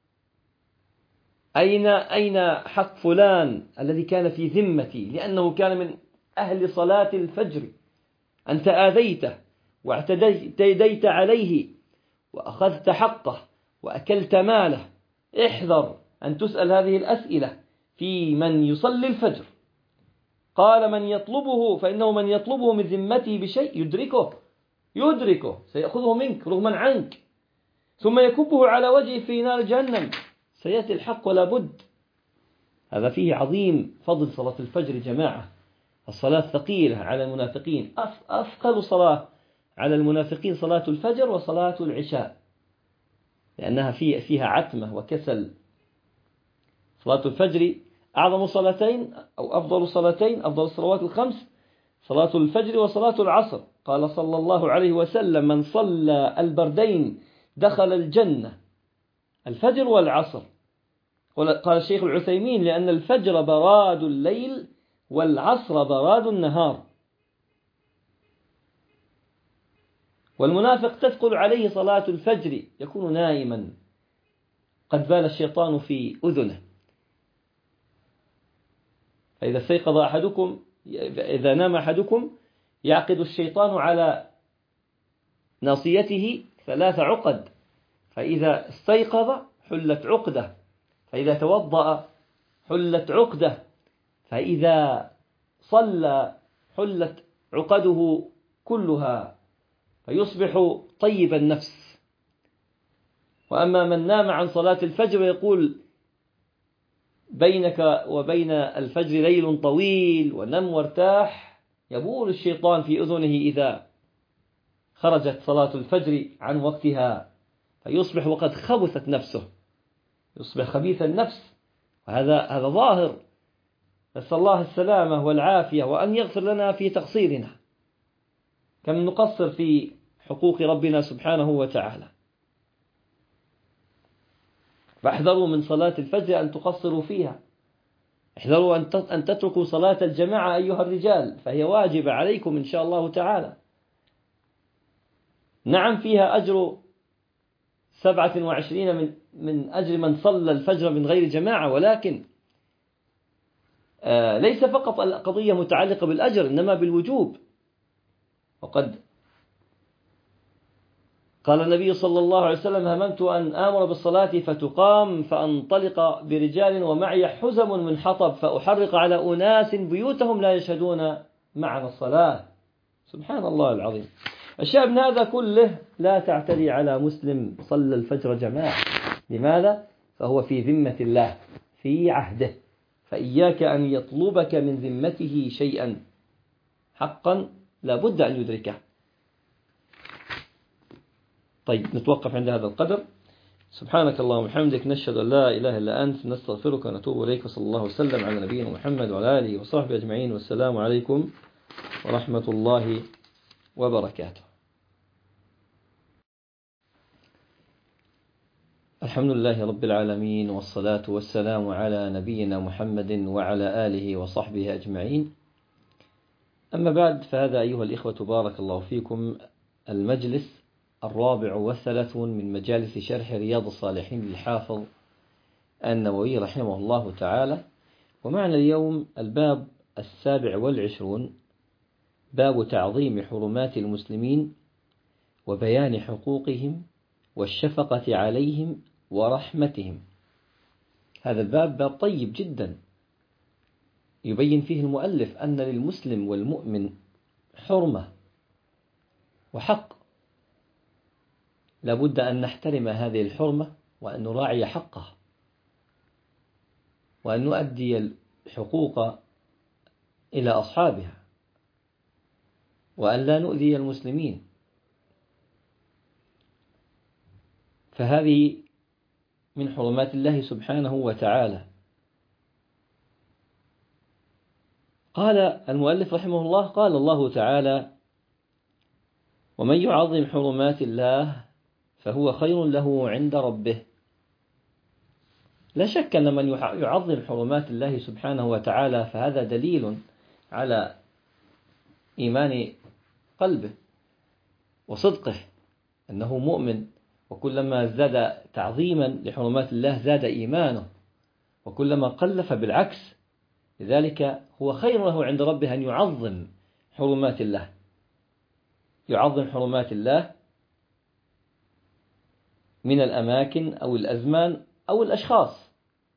أين حق فلان الذي كان في ذمتي لأنه كان من أهل صلاة الفجر؟ أنت آذيته واعتديت عليه وأخذت حقه وأكلت ماله. احذر أن تسأل هذه الأسئلة في من يصلي الفجر. قال: من يطلبه، فإنه من يطلبه من ذمته بشيء يدركه سيأخذه منك رغما عنك، ثم يكبه على وجهه في نار جهنم. سيأتي الحق ولا بد. هذا فيه عظيم فضل صلاة الفجر جماعة. الصلاة ثقيلة على المنافقين. أثقل صلاة على المنافقين صلاة الفجر وصلاة العشاء، لأنها فيها عتمة وكسل. صلاة الفجر أعظم صلاتين أو أفضل صلاتين، أفضل الصلوات الخمس صلاة الفجر وصلاة العصر. قال صلى الله عليه وسلم: من صلى البردين دخل الجنة، الفجر والعصر. قال الشيخ العثيمين: لأن الفجر براد الليل والعصر براد النهار. والمنافق تثقل عليه صلاة الفجر، يكون نائما، قد بال الشيطان في أذنه. إذا نام أحدكم يعقد الشيطان على ناصيته 3 عقد، فإذا استيقظ حلت عقدة، فإذا توضأ حلت عقدة، فإذا صلى حلت عقده كلها، فيصبح طيب النفس. وأما من نام عن صلاة الفجر يقول: بينك وبين الفجر ليل طويل ونم وارتاح، يبول الشيطان في أذنه إذا خرجت صلاة الفجر عن وقتها، فيصبح وقد خبثت نفسه، يصبح خبيث النفس. وهذا ظاهر. نسأل الله السلامة والعافية، وأن يغفر لنا في تقصيرنا، كم نقصر في حقوق ربنا سبحانه وتعالى. فاحذروا من صلاة الفجر أن تقصروا فيها. احذروا أن تتركوا صلاة الجماعة أيها الرجال، فهي واجبة عليكم إن شاء الله تعالى. نعم فيها أجر 27 من أجر من صلى الفجر من غير جماعة، ولكن ليس فقط القضية متعلقة بالأجر، إنما بالوجوب. وقد قال النبي صلى الله عليه وسلم: هممت أن آمر بالصلاة فتقام فأنطلق برجال ومعي حزم من حطب فأحرق على أناس بيوتهم لا يشهدون معنا الصلاة. سبحان الله العظيم. الشاهد من هذا كله: لا تعتدي على مسلم صلى الفجر جماعة. لماذا؟ فهو في ذمة الله، في عهده، فإياك أن يطلبك من ذمته شيئا حقا لا بد أن يدركه. طيب، نتوقف عند هذا القدر. سبحانك اللهم وبحمدك، نشهد أن لا إله إلا أنت، نستغفرك ونتوب إليك. صلى الله وسلم على نبينا محمد وعلى آله وصحبه أجمعين، والسلام عليكم ورحمة الله وبركاته. الحمد لله رب العالمين، والصلاة والسلام على نبينا محمد وعلى آله وصحبه أجمعين. أما بعد، فهذا أيها الإخوة بارك الله فيكم المجلس 34 من مجالس شرح رياض الصالحين للحافظ النووي رحمه الله تعالى. ومعنا اليوم الباب 27، باب تعظيم حرمات المسلمين وبيان حقوقهم والشفقة عليهم ورحمتهم. هذا الباب باب طيب جدا، يبين فيه المؤلف أن للمسلم والمؤمن حرمة وحق، لابد أن نحترم هذه الحرمة وأن نراعي حقه، وأن نؤدي الحقوق إلى أصحابها، وأن لا نؤذي المسلمين. فهذه من حرمات الله سبحانه وتعالى. قال المؤلف رحمه الله: قال الله تعالى: ومن يعظم حرمات الله فهو خير له عند ربه. لا شك أن من يعظم حرمات الله سبحانه وتعالى فهذا دليل على إيمان قلبه وصدقه، أنه مؤمن، وكلما زاد تعظيما لحرمات الله زاد إيمانه، وكلما قل فبالعكس. لذلك هو خير له عند ربه أن يعظم حرمات الله، يعظم حرمات الله من الأماكن أو الأزمان أو الأشخاص.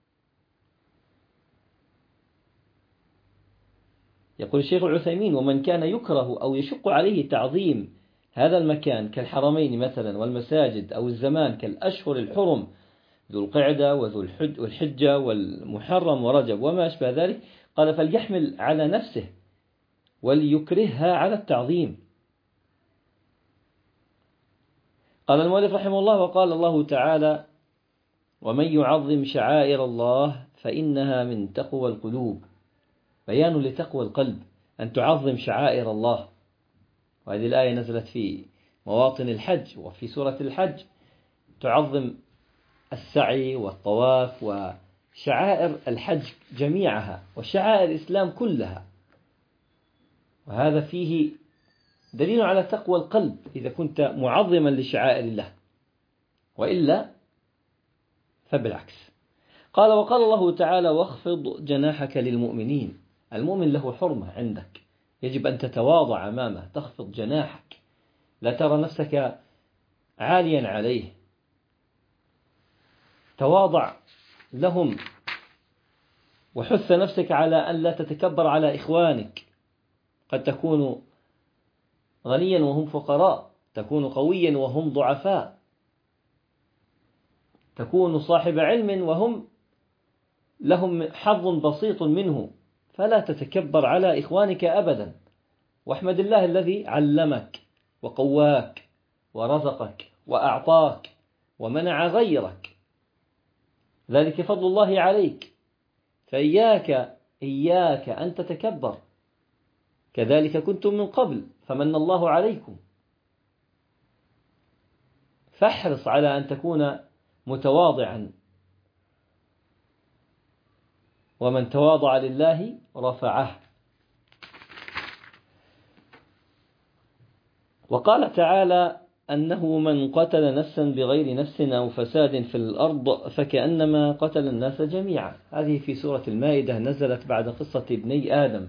يقول الشيخ العثيمين: ومن كان يكره أو يشق عليه تعظيم هذا المكان كالحرمين مثلا والمساجد، أو الزمان كالأشهر الحرم ذو القعدة وذو الحجة والمحرم ورجب وما أشبه ذلك، قال: فليحمل على نفسه وليكرهها على التعظيم. قال المؤلف رحمه الله: وقال الله تعالى: ومن يعظم شعائر الله فإنها من تقوى القلوب. بيان لتقوى القلب أن تعظم شعائر الله. وهذه الآية نزلت في مواطن الحج، وفي سورة الحج تعظم السعي والطواف وشعائر الحج جميعها وشعائر الإسلام كلها، وهذا فيه دليل على تقوى القلب إذا كنت معظما لشعائر الله، وإلا فبالعكس. قال: وقال الله تعالى: واخفض جناحك للمؤمنين. المؤمن له حرمة عندك، يجب أن تتواضع أمامه، تخفض جناحك، لا ترى نفسك عاليا عليه، تواضع لهم، وحث نفسك على أن لا تتكبر على إخوانك. قد تكون غنيا وهم فقراء، تكون قويا وهم ضعفاء، تكون صاحب علم وهم لهم حظ بسيط منه، فلا تتكبر على إخوانك أبدا. واحمد الله الذي علمك وقواك ورزقك وأعطاك ومنع غيرك، ذلك فضل الله عليك، فإياك أن تتكبر. كذلك كنتم من قبل فمن الله عليكم. فاحرص على أن تكون متواضعا، ومن تواضع لله رفعه. وقال تعالى: أنه من قتل نفسا بغير نفس أو فساد في الأرض فكأنما قتل الناس جميعا. هذه في سورة المائدة، نزلت بعد قصة ابني آدم.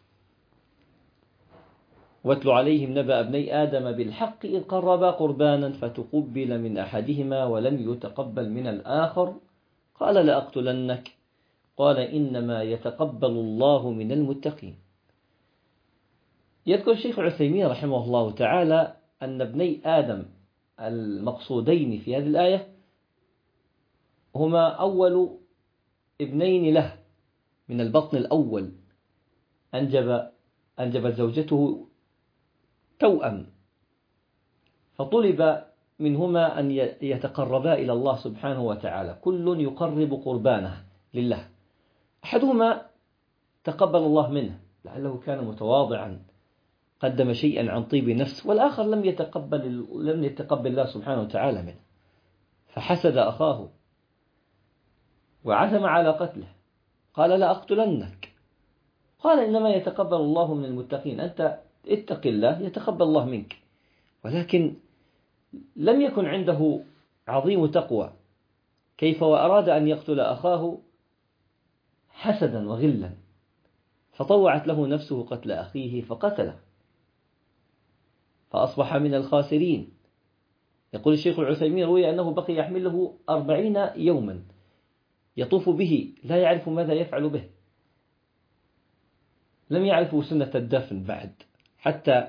واتل عليهم نبأ ابني آدم بالحق إذ قربا قربانا فتقبل من أحدهما ولم يتقبل من الآخر قال: لأقتلنك، قال: إنما يتقبل الله من المتقين. يذكر الشيخ عثيمين رحمه الله تعالى أن ابني آدم المقصودين في هذه الآية هما أول ابنين له من البطن الأول، أنجبت زوجته توأم، فطلب منهما أن يتقربا إلى الله سبحانه وتعالى، كل يقرب قربانه لله. أحدهما تقبل الله منه لعله كان متواضعا قدم شيئا عن طيب نفس، والآخر لم يتقبل الله سبحانه وتعالى منه، فحسد أخاه وعزم على قتله، قال: لأقتلنك، قال: إنما يتقبل الله من المتقين، أنت اتق الله يتقبل الله منك. ولكن لم يكن عنده عظيم تقوى، كيف وأراد أن يقتل أخاه حسدا وغلا، فطوعت له نفسه قتل أخيه فقتله، فأصبح من الخاسرين. يقول الشيخ العثيمين روي أنه بقي يحمله 40 يوما يطوف به لا يعرف ماذا يفعل به، لم يعرفوا سنة الدفن بعد، حتى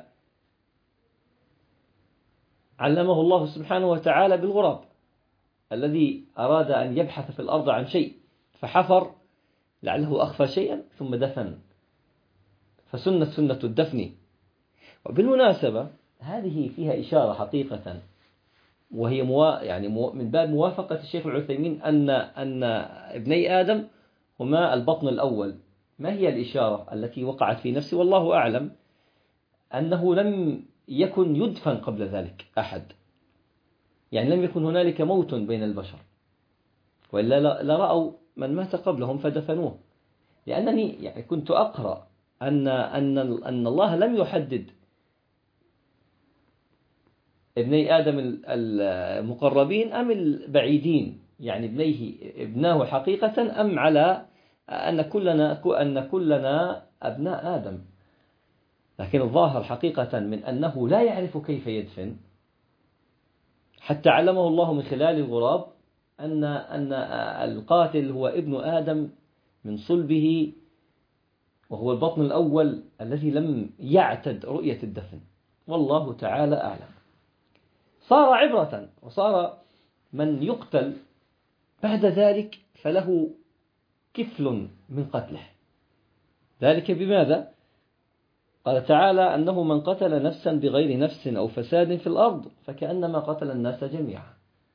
علمه الله سبحانه وتعالى بالغراب الذي أراد أن يبحث في الأرض عن شيء فحفر لعله أخفى شيئا ثم دفن، سنة الدفن. وبالمناسبة هذه فيها إشارة حقيقة، وهي من باب موافقة الشيخ العثيمين أن ابني آدم هما البطن الأول. ما هي الإشارة التي وقعت في نفسي والله أعلم؟ أنه لم يكن يدفن قبل ذلك أحد، يعني لم يكن هنالك موت بين البشر، وإلا لرأوا من مات قبلهم فدفنوه. لأنني كنت أقرأ أن الله لم يحدد ابني آدم المقربين أم البعيدين، يعني ابناه حقيقة، أم على أن كلنا أبناء آدم. لكن الظاهر حقيقة من أنه لا يعرف كيف يدفن، حتى علمه الله من خلال الغراب أن القاتل هو ابن آدم من صلبه، وهو البطن الأول الذي لم يعتد رؤية الدفن، والله تعالى أعلم. صار عبرة، وصار من يقتل بعد ذلك فله كفل من قتله. ذلك بماذا؟ قال تعالى أنه من قتل نفسا بغير نفس أو فساد في الأرض فكأنما قتل الناس جميعا.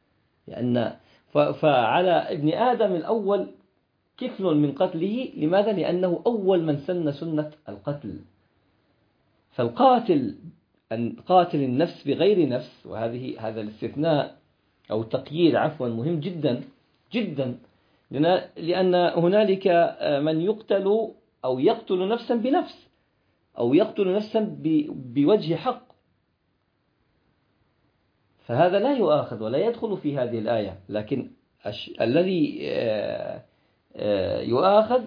فعلى ابن آدم الأول كفل من قتله. لماذا؟ لأنه أول من سن سنة القتل. فالقاتل قاتل النفس بغير نفس، هذا الاستثناء أو التقييد مهم جدا جدا، لأن هنالك من يقتل أو يقتل نفسا بنفس أو يقتل نفسا بوجه حق، فهذا لا يؤاخذ ولا يدخل في هذه الآية. لكن الذي يؤاخذ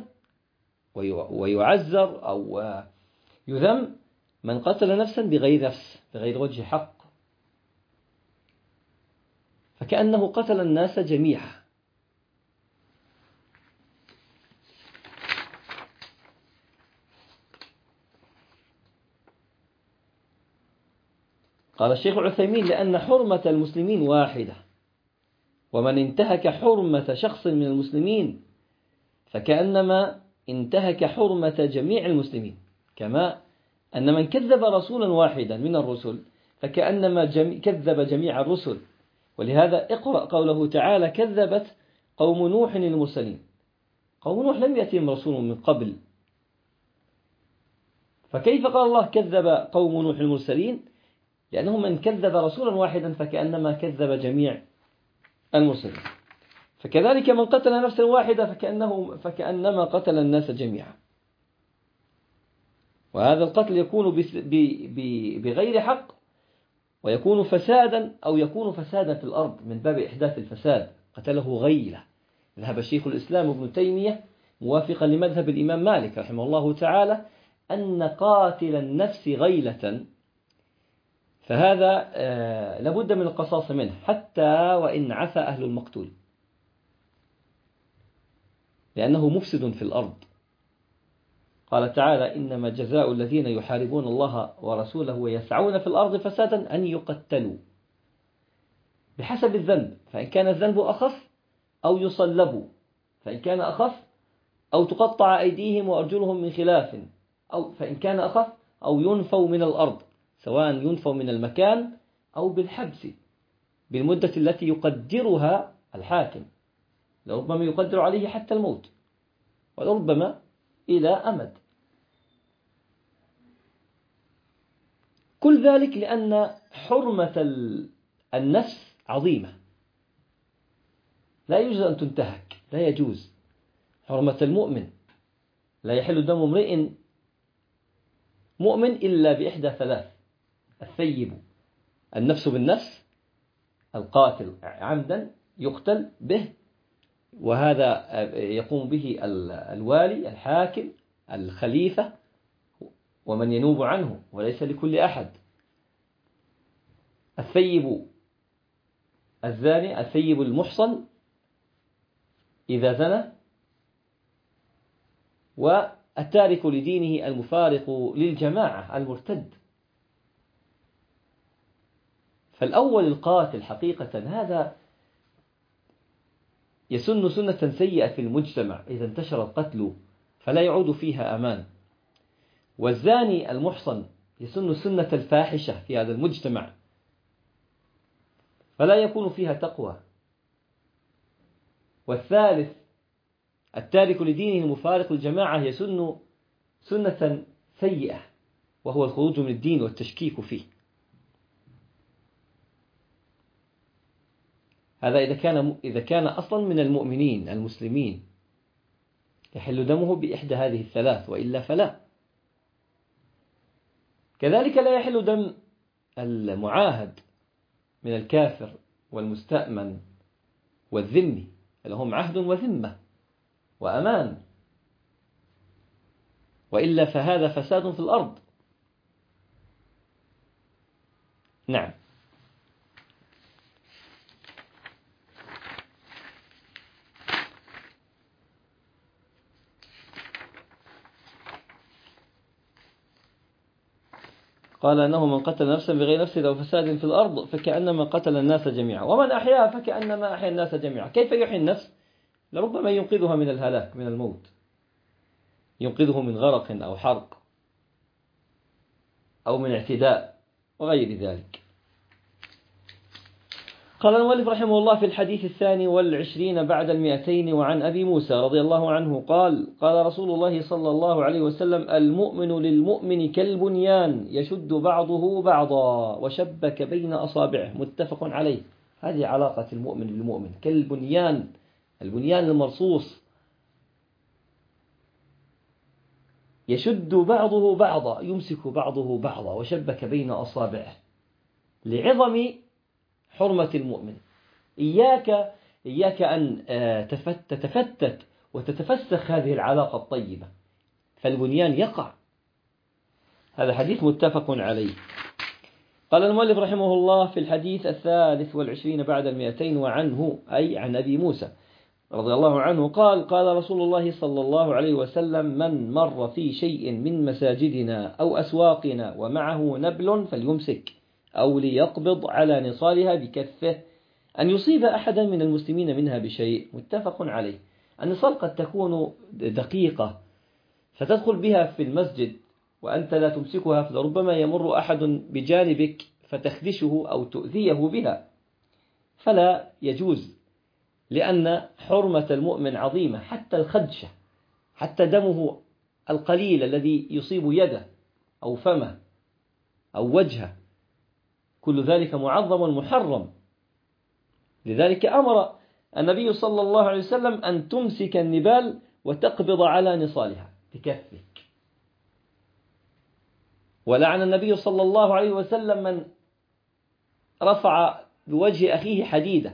ويعزر أو يذم من قتل نفسا بغير وجه حق، فكأنه قتل الناس جميعا. قال الشيخ عثيمين: لأن حرمة المسلمين واحدة، ومن انتهك حرمة شخص من المسلمين فكأنما انتهك حرمة جميع المسلمين، كما أن من كذب رسولا واحدا من الرسل فكأنما كذب جميع الرسل. ولهذا اقرأ قوله تعالى: كذبت قوم نوح المرسلين. قوم نوح لم يأتهم رسول من قبل، فكيف قال الله كذب قوم نوح المرسلين؟ لأنه من كذب رسولا واحدا فكأنما كذب جميع المرسلين. فكذلك من قتل نفسا واحدة فكأنما قتل الناس جميعا. وهذا القتل يكون بغير حق، ويكون فسادا أو يكون فسادا في الأرض من باب إحداث الفساد، قتله غيلة. ذهب شيخ الإسلام ابن تيمية موافقا لمذهب الإمام مالك رحمه الله تعالى أن قاتل النفس غيلة فهذا لابد من القصاص منه حتى وإن عفى أهل المقتول، لأنه مفسد في الأرض. قال تعالى: إنما جزاء الذين يحاربون الله ورسوله ويسعون في الأرض فسادا أن يقتلوا بحسب الذنب، فإن كان الذنب أخف أو يصلبوا، فإن كان أخف أو تقطع أيديهم وأرجلهم من خلاف، أو فإن كان أخف أو ينفوا من الأرض، سواء ينفوا من المكان أو بالحبس بالمدة التي يقدرها الحاكم، لربما يقدر عليه حتى الموت، ولربما إلى أمد. كل ذلك لأن حرمة النفس عظيمة، لا يجوز أن تنتهك، لا يجوز. حرمة المؤمن، لا يحل دم امرئ مؤمن إلا بإحدى ثلاث: الثيب، النفس بالنفس، القاتل عمدا يقتل به، وهذا يقوم به الوالي الحاكم الخليفة ومن ينوب عنه، وليس لكل أحد. الثيب الزاني الثيب المحصن إذا زنى، والتارك لدينه المفارق للجماعة المرتد. فالأول القاتل حقيقة هذا يسن سنة سيئة في المجتمع إذا انتشر القتل فلا يعود فيها أمان. والزاني المحصن يسن سنة الفاحشة في هذا المجتمع فلا يكون فيها تقوى. والثالث التارك لدينه المفارق للجماعة يسن سنة سيئة وهو الخروج من الدين والتشكيك فيه. هذا إذا كان أصلا من المؤمنين المسلمين يحل دمه بإحدى هذه الثلاث، وإلا فلا. كذلك لا يحل دم المعاهد من الكافر والمستأمن والذمي، لهم عهد وذمة وأمان، وإلا فهذا فساد في الأرض. نعم. قال أنه من قتل نفسا بغير نفس أو فساد في الأرض فكأنما قتل الناس جميعا، ومن أحياها فكأنما أحيا الناس جميعا. كيف يحيي النفس؟ لربما ينقذها من الهلاك، من الموت، ينقذه من غرق أو حرق أو من اعتداء وغير ذلك. قال المؤلف رحمه الله في الحديث 22 بعد 200 وعن أبي موسى رضي الله عنه قال: قال رسول الله صلى الله عليه وسلم: المؤمن للمؤمن كالبنيان يشد بعضه بعضا وشبك بين أصابعه. متفق عليه. هذه علاقة المؤمن بالمؤمن كالبنيان، البنيان المرصوص، يشد بعضه بعضا، يمسك بعضه بعضا وشبك بين أصابعه لعظم حرمة المؤمن. إياك أن تتفتت وتتفسخ هذه العلاقة الطيبة، فالبنيان يقع. هذا حديث متفق عليه. قال المؤلف رحمه الله في الحديث 23 بعد 200 وعنه، أي عن أبي موسى رضي الله عنه قال: قال رسول الله صلى الله عليه وسلم: من مر في شيء من مساجدنا أو أسواقنا ومعه نبل فليمسك أو ليقبض على نصالها بكفه أن يصيب أحدا من المسلمين منها بشيء. متفق عليه. النصال قد تكون دقيقة فتدخل بها في المسجد وأنت لا تمسكها، فلربما يمر أحد بجانبك فتخدشه أو تؤذيه بها، فلا يجوز، لأن حرمة المؤمن عظيمة. حتى الخدشة، حتى دمه القليل الذي يصيب يده أو فمه أو وجهه، كل ذلك معظم محرم. لذلك أمر النبي صلى الله عليه وسلم أن تمسك النبال وتقبض على نصالها بكفك. ولعن النبي صلى الله عليه وسلم من رفع بوجه أخيه حديدة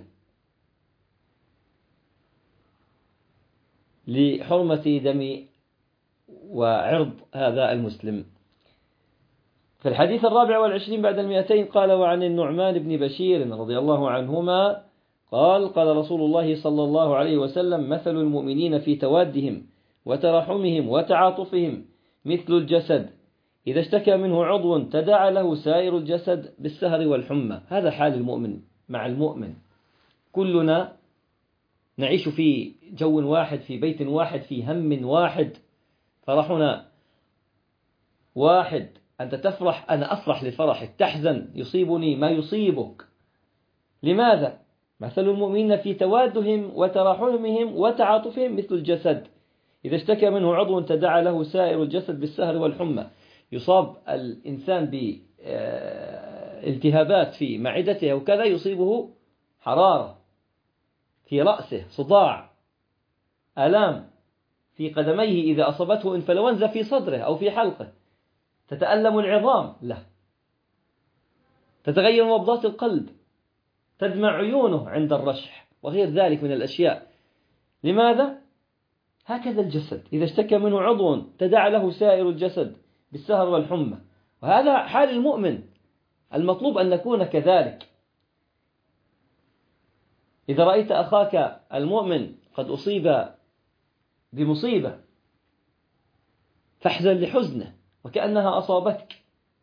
لحرمة دم وعرض هذا المسلم. في الحديث 24 بعد 200 قال: وعن النعمان بن بشير رضي الله عنهما قال: قال رسول الله صلى الله عليه وسلم: مثل المؤمنين في توادهم وترحمهم وتعاطفهم مثل الجسد إذا اشتكى منه عضو تداعى له سائر الجسد بالسهر والحمى. هذا حال المؤمن مع المؤمن. كلنا نعيش في جو واحد، في بيت واحد، في هم واحد، فرحنا واحد. أنت تفرح، أنا أفرح لفرحك، تحزن، يصيبني ما يصيبك. لماذا؟ مثل المؤمنين في توادهم وتراحمهم وتعاطفهم مثل الجسد إذا اشتكى منه عضو تداعى له سائر الجسد بالسهر والحمى. يصاب الإنسان بالتهابات في معدته وكذا، يصيبه حرارة في رأسه، صداع، آلام في قدميه إذا أصابته إنفلونزا في صدره أو في حلقه، تتألم العظام له، تتغير نبضات القلب، تدمع عيونه عند الرشح وغير ذلك من الأشياء. لماذا؟ هكذا الجسد إذا اشتكى منه عضو تداعى له سائر الجسد بالسهر والحمى. وهذا حال المؤمن، المطلوب أن نكون كذلك. إذا رأيت أخاك المؤمن قد أصيب بمصيبة فاحزن لحزنه وكأنها أصابتك،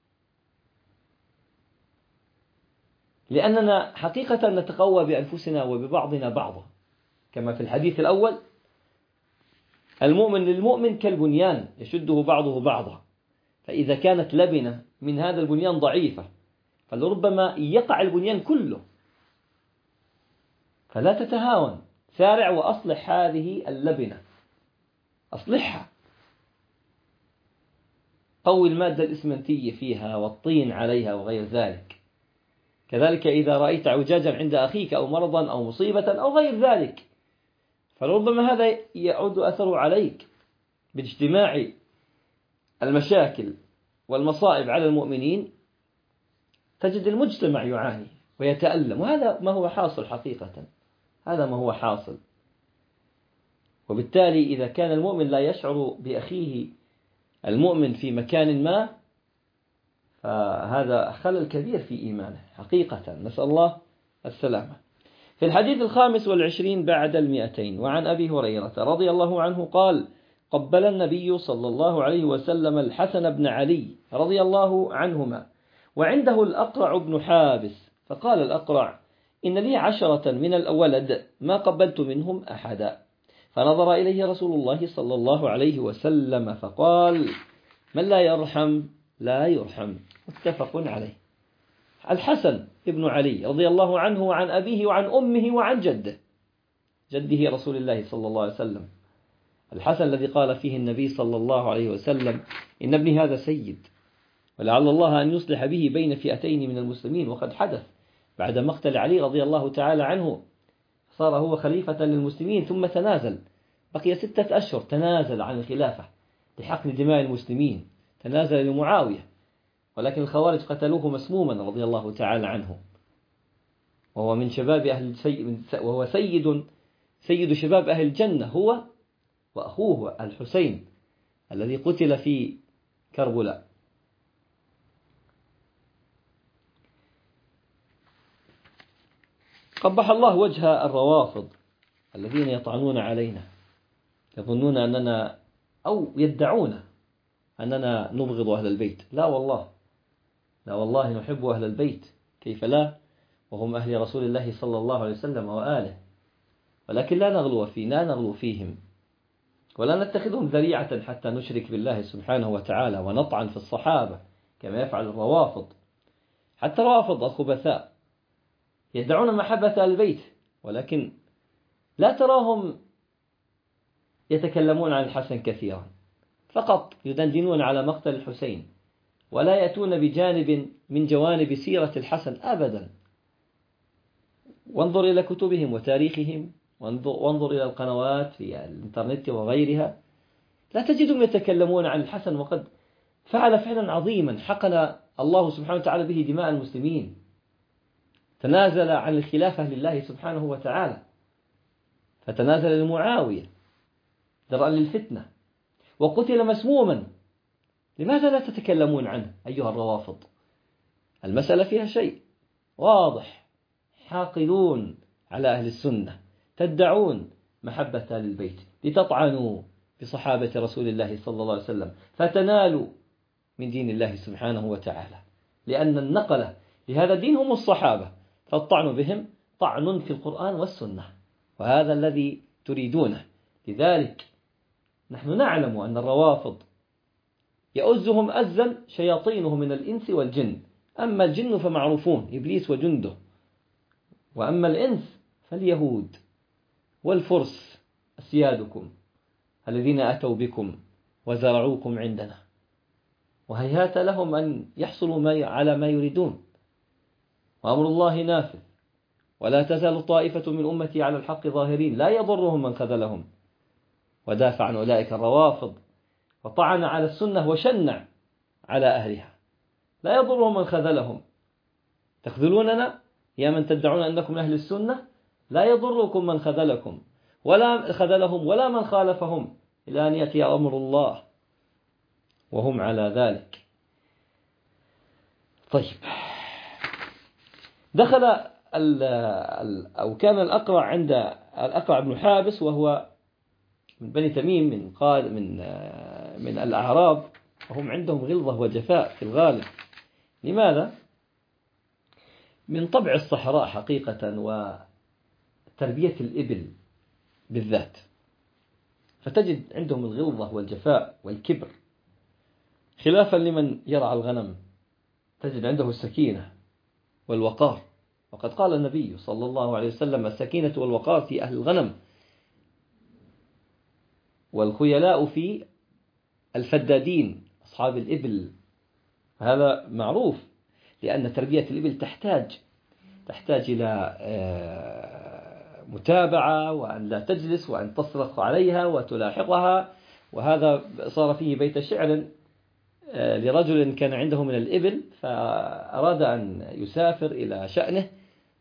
لأننا حقيقة نتقوى بأنفسنا وببعضنا بعضا، كما في الحديث الأول: المؤمن للمؤمن كالبنيان يشده بعضه بعضا، فإذا كانت لبنة من هذا البنيان ضعيفة فلربما يقع البنيان كله، فلا تتهاون، سارع وأصلح هذه اللبنة، أصلحها، قوي المادة الإسمنتية فيها والطين عليها وغير ذلك. كذلك إذا رأيت عجاجا عند أخيك أو مرضا أو مصيبة أو غير ذلك فربما هذا يعود أثره عليك باجتماع المشاكل والمصائب على المؤمنين، تجد المجتمع يعاني ويتألم، وهذا ما هو حاصل حقيقة، هذا ما هو حاصل. وبالتالي إذا كان المؤمن لا يشعر بأخيه المؤمن في مكان ما فهذا خلل كبير في إيمانه حقيقة، نسأل الله السلامة. في الحديث 25 بعد 200 وعن أبي هريرة رضي الله عنه قال: قبل النبي صلى الله عليه وسلم الحسن بن علي رضي الله عنهما وعنده الأقرع بن حابس، فقال الأقرع: إن لي 10 من الولد ما قبلت منهم أحدا، فنظر إليه رسول الله صلى الله عليه وسلم فقال: من لا يرحم لا يرحم، متفق عليه. الحسن ابن علي رضي الله عنه وعن أبيه وعن أمه وعن جده رسول الله صلى الله عليه وسلم، الحسن الذي قال فيه النبي صلى الله عليه وسلم: إن ابني هذا سيد، ولعل الله أن يصلح به بين فئتين من المسلمين، وقد حدث بعد مقتل علي رضي الله تعالى عنه، صار هو خليفة للمسلمين ثم تنازل، بقي 6 أشهر تنازل عن الخلافة لحقن دماء المسلمين، تنازل لمعاوية، ولكن الخوارج قتلوه مسموما رضي الله تعالى عنه، وهو من شباب وهو سيد شباب أهل الجنة، هو وأخوه الحسين الذي قتل في كربلاء. قبح الله وجه الروافض الذين يطعنون علينا، يظنون أننا أو يدعون أننا نبغض أهل البيت. لا والله، لا والله نحب أهل البيت، كيف لا، وهم أهل رسول الله صلى الله عليه وسلم وآله، ولكن لا نغلو فيهم ولا نتخذهم ذريعة حتى نشرك بالله سبحانه وتعالى ونطعن في الصحابة كما يفعل الروافض. حتى الروافض الخبثاء يدعون محبة البيت، ولكن لا تراهم يتكلمون عن الحسن كثيرا، فقط يدندنون على مقتل الحسين، ولا يأتون بجانب من جوانب سيرة الحسن أبدا. وانظر إلى كتبهم وتاريخهم، وانظر إلى القنوات في الإنترنت وغيرها، لا تجدهم يتكلمون عن الحسن وقد فعل فعلا عظيما حقن الله سبحانه وتعالى به دماء المسلمين، تنازل عن الخلافة لله سبحانه وتعالى، فتنازل لمعاوية درءا للفتنة، وقتل مسموما. لماذا لا تتكلمون عنه أيها الروافض؟ المسألة فيها شيء واضح، حاقدون على أهل السنة، تدعون محبة للبيت لتطعنوا بصحابة رسول الله صلى الله عليه وسلم، فتنالوا من دين الله سبحانه وتعالى، لأن النقلة لهذا الدين هم الصحابة، فالطعن بهم طعن في القرآن والسنة، وهذا الذي تريدونه. لذلك نحن نعلم أن الروافض يؤزهم أزا شياطينه من الإنس والجن، أما الجن فمعروفون إبليس وجنده، وأما الإنس فاليهود والفرس أسيادكم الذين أتوا بكم وزرعوكم عندنا، وهيهات لهم أن يحصلوا على ما يريدون، وأمر الله نافذ، ولا تزال طائفة من أمتي على الحق ظاهرين لا يضرهم من خذلهم. ودافع عن أولئك الروافض وطعن على السنة وشنع على أهلها، لا يضرهم من خذلهم. تخذلوننا يا من تدعون أنكم من أهل السنة، لا يضركم من خذلكم ولا خذلهم ولا من خالفهم إلى أن يأتي أمر الله وهم على ذلك. طيب، دخل أو كان الأقرع عند الأقرع بن حابس، وهو من بني تميم من الأعراب، وهم عندهم غلظة وجفاء في الغالب. لماذا؟ من طبع الصحراء حقيقة وتربية الإبل بالذات، فتجد عندهم الغلظة والجفاء والكبر، خلافا لمن يرعى الغنم تجد عنده السكينة والوقار. وقد قال النبي صلى الله عليه وسلم: السكينة والوقار في أهل الغنم، والخيلاء في الفدادين أصحاب الإبل. هذا معروف، لأن تربية الإبل تحتاج إلى متابعة، وأن لا تجلس، وأن تصرخ عليها وتلاحقها. وهذا صار فيه بيت شعر لرجل كان عنده من الإبل، فأراد أن يسافر إلى شأنه،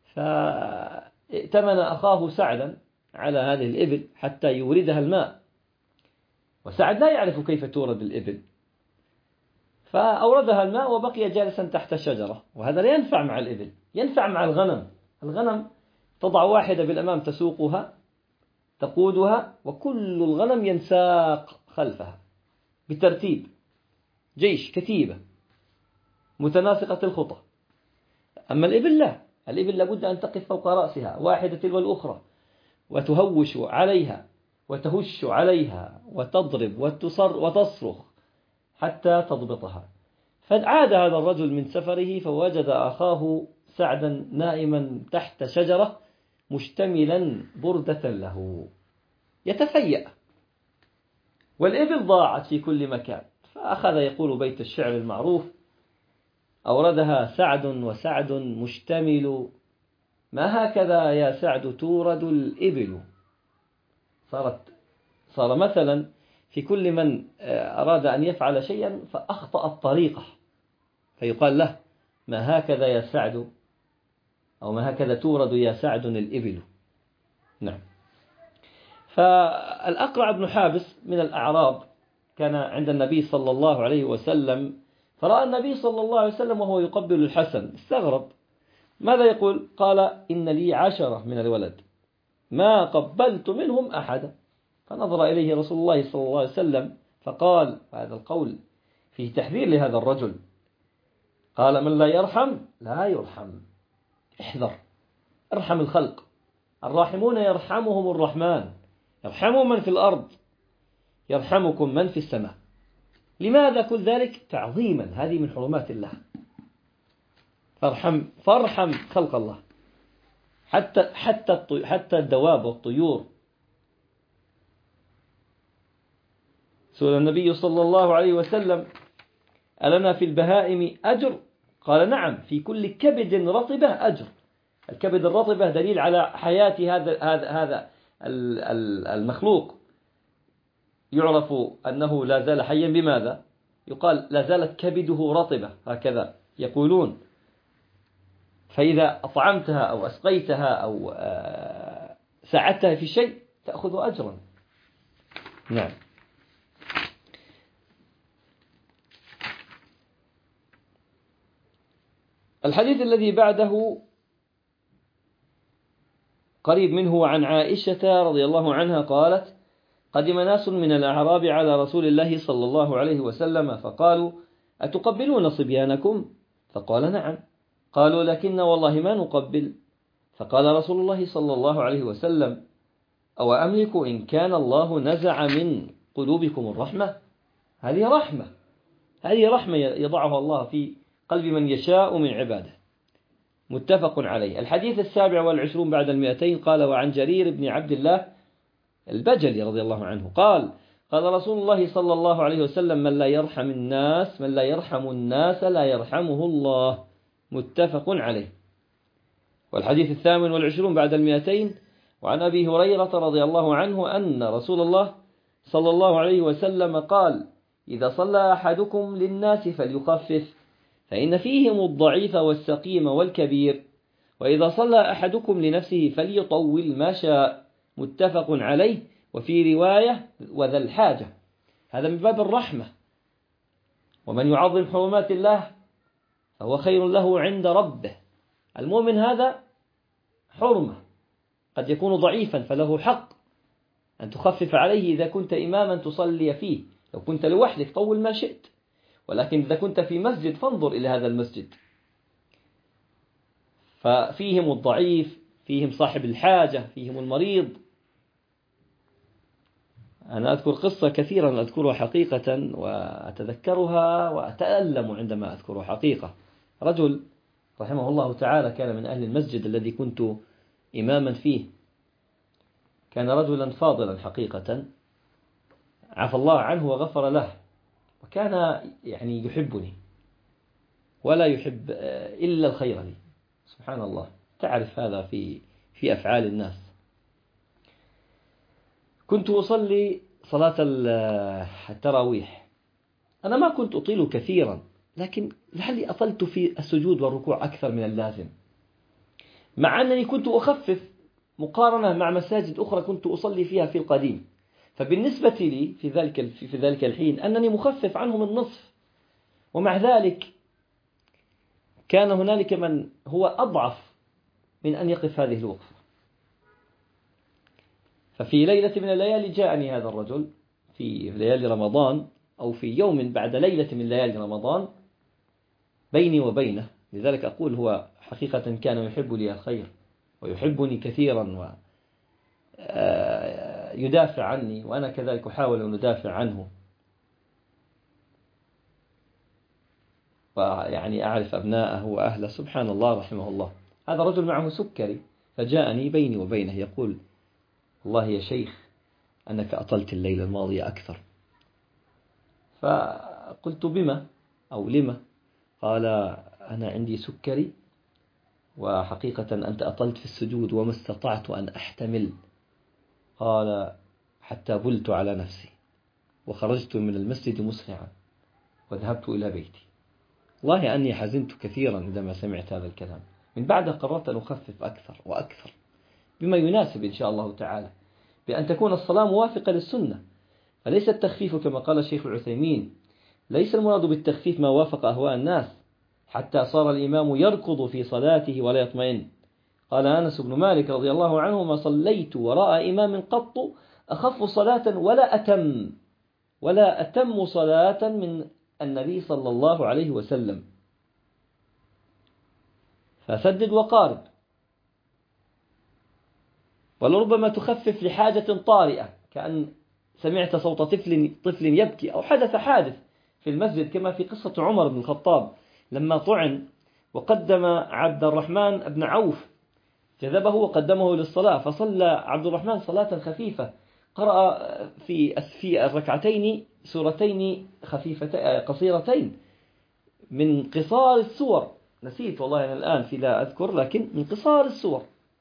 فائتمن أخاه سعدا على هذه الإبل حتى يوردها الماء، وسعد لا يعرف كيف تورد الإبل، فأوردها الماء وبقي جالسا تحت شجرة. وهذا لا ينفع مع الإبل، ينفع مع الغنم تضع واحدة بالأمام تسوقها تقودها، وكل الغنم ينساق خلفها بترتيب، جيش، كتيبة متناسقة الخطى. أما الإبل لا، الإبل لابد أن تقف فوق رأسها واحدة تلو الأخرى، وتهوش عليها وتهش عليها وتضرب وتصرخ حتى تضبطها. فعاد هذا الرجل من سفره فوجد أخاه سعدا نائما تحت شجرة مشتملا بردة له يتفيأ، والإبل ضاعت في كل مكان. فأخذ يقول بيت الشعر المعروف: أوردها سعد وسعد مشتمل، ما هكذا يا سعد تورد الإبل. صار مثلا في كل من أراد أن يفعل شيئا فأخطأ الطريقة، فيقال له: ما هكذا يا سعد، أو ما هكذا تورد يا سعد الإبل. نعم. فالأقرع بن حابس من الأعراب كان عند النبي صلى الله عليه وسلم، فرأى النبي صلى الله عليه وسلم وهو يقبل الحسن، استغرب. ماذا يقول؟ قال: إن لي 10 من الولد ما قبلت منهم أحدا. فنظر إليه رسول الله صلى الله عليه وسلم فقال، هذا القول فيه تحذير لهذا الرجل، قال: من لا يرحم لا يرحم. احذر، ارحم الخلق، الراحمون يرحمهم الرحمن، يرحموا من في الأرض يرحمكم من في السماء. لماذا كل ذلك؟ تعظيما، هذه من حرمات الله. فارحم خلق الله، حتى الدواب والطيور. سئل النبي صلى الله عليه وسلم: ألنا في البهائم أجر؟ قال: نعم، في كل كبد رطبة أجر. الكبد الرطبة دليل على حياة هذا المخلوق، يعرف أنه لا زال حيا بماذا؟ يقال: لا زالت كبده رطبة، هكذا يقولون. فإذا أطعمتها أو أسقيتها أو ساعدتها في شيء تأخذ أجرا. نعم. الحديث الذي بعده قريب منه، عن عائشة رضي الله عنها قالت: قدم ناس من الأعراب على رسول الله صلى الله عليه وسلم فقالوا: أتقبلون صبيانكم؟ فقال: نعم. قالوا: لكن والله ما نقبل. فقال رسول الله صلى الله عليه وسلم: أو أملك إن كان الله نزع من قلوبكم الرحمة. هذه رحمة يضعها الله في قلب من يشاء من عباده. متفق عليه. الحديث 27 بعد 200. قال: وعن جرير بن عبد الله البجلي رضي الله عنه قال: قال رسول الله صلى الله عليه وسلم: من لا يرحم الناس لا يرحمه الله. متفق عليه. والحديث 28 بعد 200. وعن أبي هريرة رضي الله عنه أن رسول الله صلى الله عليه وسلم قال: إذا صلى أحدكم للناس فليخفف، فإن فيهم الضعيف والسقيم والكبير، وإذا صلى أحدكم لنفسه فليطول ما شاء. متفق عليه. وفي رواية: وذا الحاجة. هذا من باب الرحمة. ومن يعظم حرمات الله فهو خير له عند ربه. المؤمن هذا حرمة، قد يكون ضعيفا فله حق أن تخفف عليه إذا كنت إماما تصلي فيه. لو كنت لوحدك طول ما شئت، ولكن إذا كنت في مسجد فانظر إلى هذا المسجد، ففيهم الضعيف، فيهم صاحب الحاجة، فيهم المريض. أنا أذكر قصة كثيرا أذكرها حقيقة وأتذكرها وأتألم عندما أذكرها حقيقة. رجل رحمه الله تعالى كان من أهل المسجد الذي كنت إماما فيه، كان رجلا فاضلا حقيقة، عفى الله عنه وغفر له، وكان يعني يحبني ولا يحب إلا الخير لي، سبحان الله. تعرف هذا في أفعال الناس. كنت أصلي صلاة التراويح، أنا ما كنت أطيل كثيرا، لكن لعلي أطلت في السجود والركوع أكثر من اللازم، مع أنني كنت أخفف مقارنة مع مساجد أخرى كنت أصلي فيها في القديم. فبالنسبة لي في ذلك الحين أنني مخفف عنهم النصف، ومع ذلك كان هنالك من هو أضعف من أن يقف هذه الوقفة. ففي ليلة من الليالي جاءني هذا الرجل في ليالي رمضان، أو في يوم بعد ليلة من ليالي رمضان بيني وبينه، لذلك أقول هو حقيقة كان يحب لي الخير ويحبني كثيرا ويدافع عني، وأنا كذلك أحاول أن أدافع عنه، ويعني أعرف أبناءه وأهله، سبحان الله رحمه الله. هذا رجل معه سكري، فجاءني بيني وبينه يقول: والله يا شيخ أنك أطلت الليلة الماضية أكثر. فقلت: بما أو لما؟ قال: أنا عندي سكري، وحقيقة أنت أطلت في السجود وما استطعت أن أحتمل. قال: حتى بلت على نفسي وخرجت من المسجد مسرعا وذهبت إلى بيتي. والله أني حزنت كثيرا عندما سمعت هذا الكلام. من بعد قررت أن أخفف أكثر وأكثر بما يناسب إن شاء الله تعالى، بأن تكون الصلاة موافقة للسنة. فليس التخفيف كما قال الشيخ العثيمين، ليس المراد بالتخفيف ما وافق أهواء الناس حتى صار الإمام يركض في صلاته ولا يطمئن. قال أنس بن مالك رضي الله عنه: ما صليت وراء إمام قط أخف صلاة ولا أتم صلاة من النبي صلى الله عليه وسلم. فسدد وقارب، ولربما تخفف لحاجة طارئة، كأن سمعت صوت طفل يبكي، أو حدث حادث في المسجد، كما في قصة عمر بن الخطاب لما طعن وقدم عبد الرحمن بن عوف، جذبه وقدمه للصلاة، فصلى عبد الرحمن صلاة خفيفة، قرأ في الركعتين سورتين قصيرتين من قصار السور، نسيت والله أنا الآن لا أذكر، لكن من قصار السور،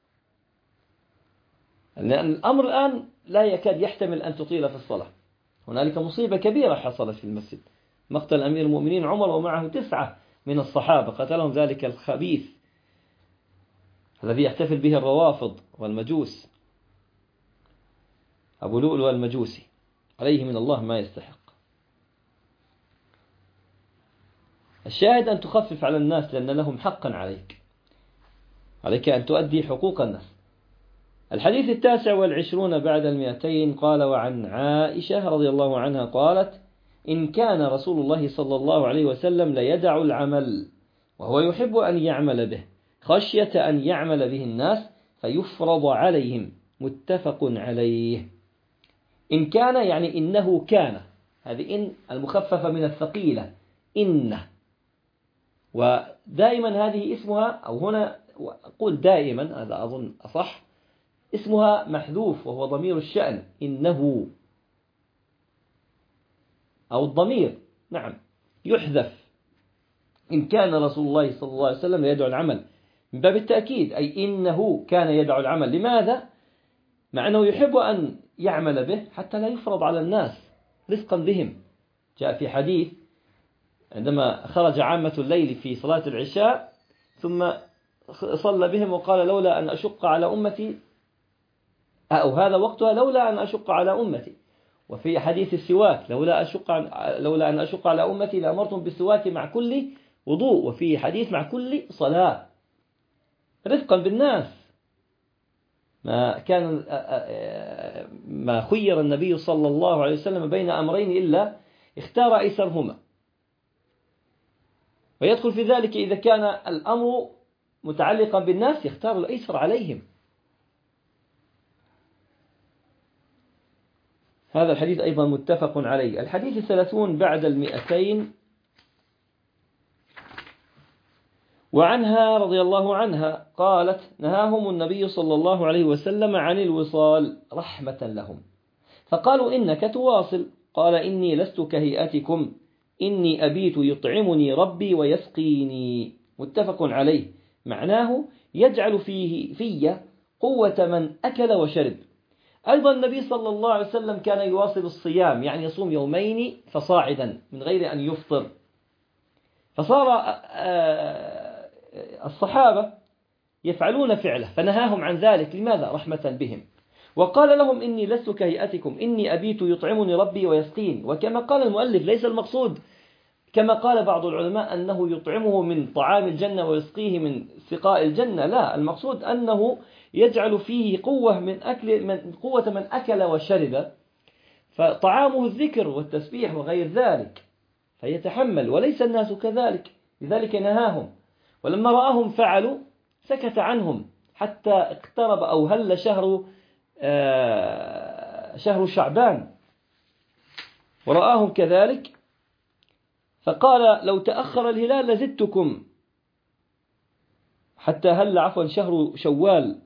لأن الأمر الآن لا يكاد يحتمل أن تطيل في الصلاة. هنالك مصيبة كبيرة حصلت في المسجد، مقتل أمير المؤمنين عمر ومعه 9 من الصحابة، قتلهم ذلك الخبيث الذي يحتفل به الروافض والمجوس، أبو لؤلؤ المجوسي، عليه من الله ما يستحق. الشاهد أن تخفف على الناس، لأن لهم حقا عليك أن تؤدي حقوق الناس. الحديث 29 بعد 200 قال: وعن عائشة رضي الله عنها قالت: إن كان رسول الله صلى الله عليه وسلم ليدع العمل وهو يحب أن يعمل به خشية أن يعمل به الناس فيفرض عليهم، متفق عليه. إن كان يعني إنه كان، هذه إن المخففة من الثقيلة، إنه، ودائما هذه اسمها، أو هنا أقول دائما، هذا أظن أصح، اسمها محذوف وهو ضمير الشأن، إنه، أو الضمير نعم يحذف. إن كان رسول الله صلى الله عليه وسلم يدعو العمل، من باب التأكيد، أي إنه كان يدعو العمل. لماذا؟ مع أنه يحب أن يعمل به حتى لا يفرض على الناس، رفقا بهم. جاء في حديث عندما خرج عامة الليل في صلاة العشاء ثم صلى بهم وقال: لولا أن أشق على أمتي، أو هذا وقتها، لولا أن أشق على أمتي. وفي حديث السواك: لولا أن أشق على أمتي لأمرتم بالسواك مع كل وضوء، وفي حديث مع كل صلاة، رفقا بالناس. ما خير النبي صلى الله عليه وسلم بين أمرين إلا اختار أيسرهما. ويدخل في ذلك إذا كان الأمر متعلقا بالناس يختار الأيسر عليهم. هذا الحديث أيضا متفق عليه. الحديث 30 بعد 200. وعنها رضي الله عنها قالت: نهاهم النبي صلى الله عليه وسلم عن الوصال رحمة لهم، فقالوا: إنك تواصل. قال: إني لست كهيئتكم، إني أبيت يطعمني ربي ويسقيني. متفق عليه. معناه يجعل في قوة من أكل وشرب. أيضا النبي صلى الله عليه وسلم كان يواصل الصيام، يعني يصوم يومين فصاعدا من غير أن يفطر. فصار الصحابة يفعلون فعله فنهاهم عن ذلك. لماذا؟ رحمة بهم. وقال لهم: إني لست كهيئتكم، إني أبيت يطعمني ربي ويسقين. وكما قال المؤلف ليس المقصود كما قال بعض العلماء أنه يطعمه من طعام الجنة ويسقيه من سقاء الجنة، لا، المقصود أنه يجعل فيه قوة من أكل وشرب، فطعامه الذكر والتسبيح وغير ذلك فيتحمل، وليس الناس كذلك، لذلك نهاهم. ولما رآهم فعلوا سكت عنهم حتى اقترب أو هل شهر شعبان ورآهم كذلك، فقال: لو تأخر الهلال لزدتكم، حتى هل شهر شوال،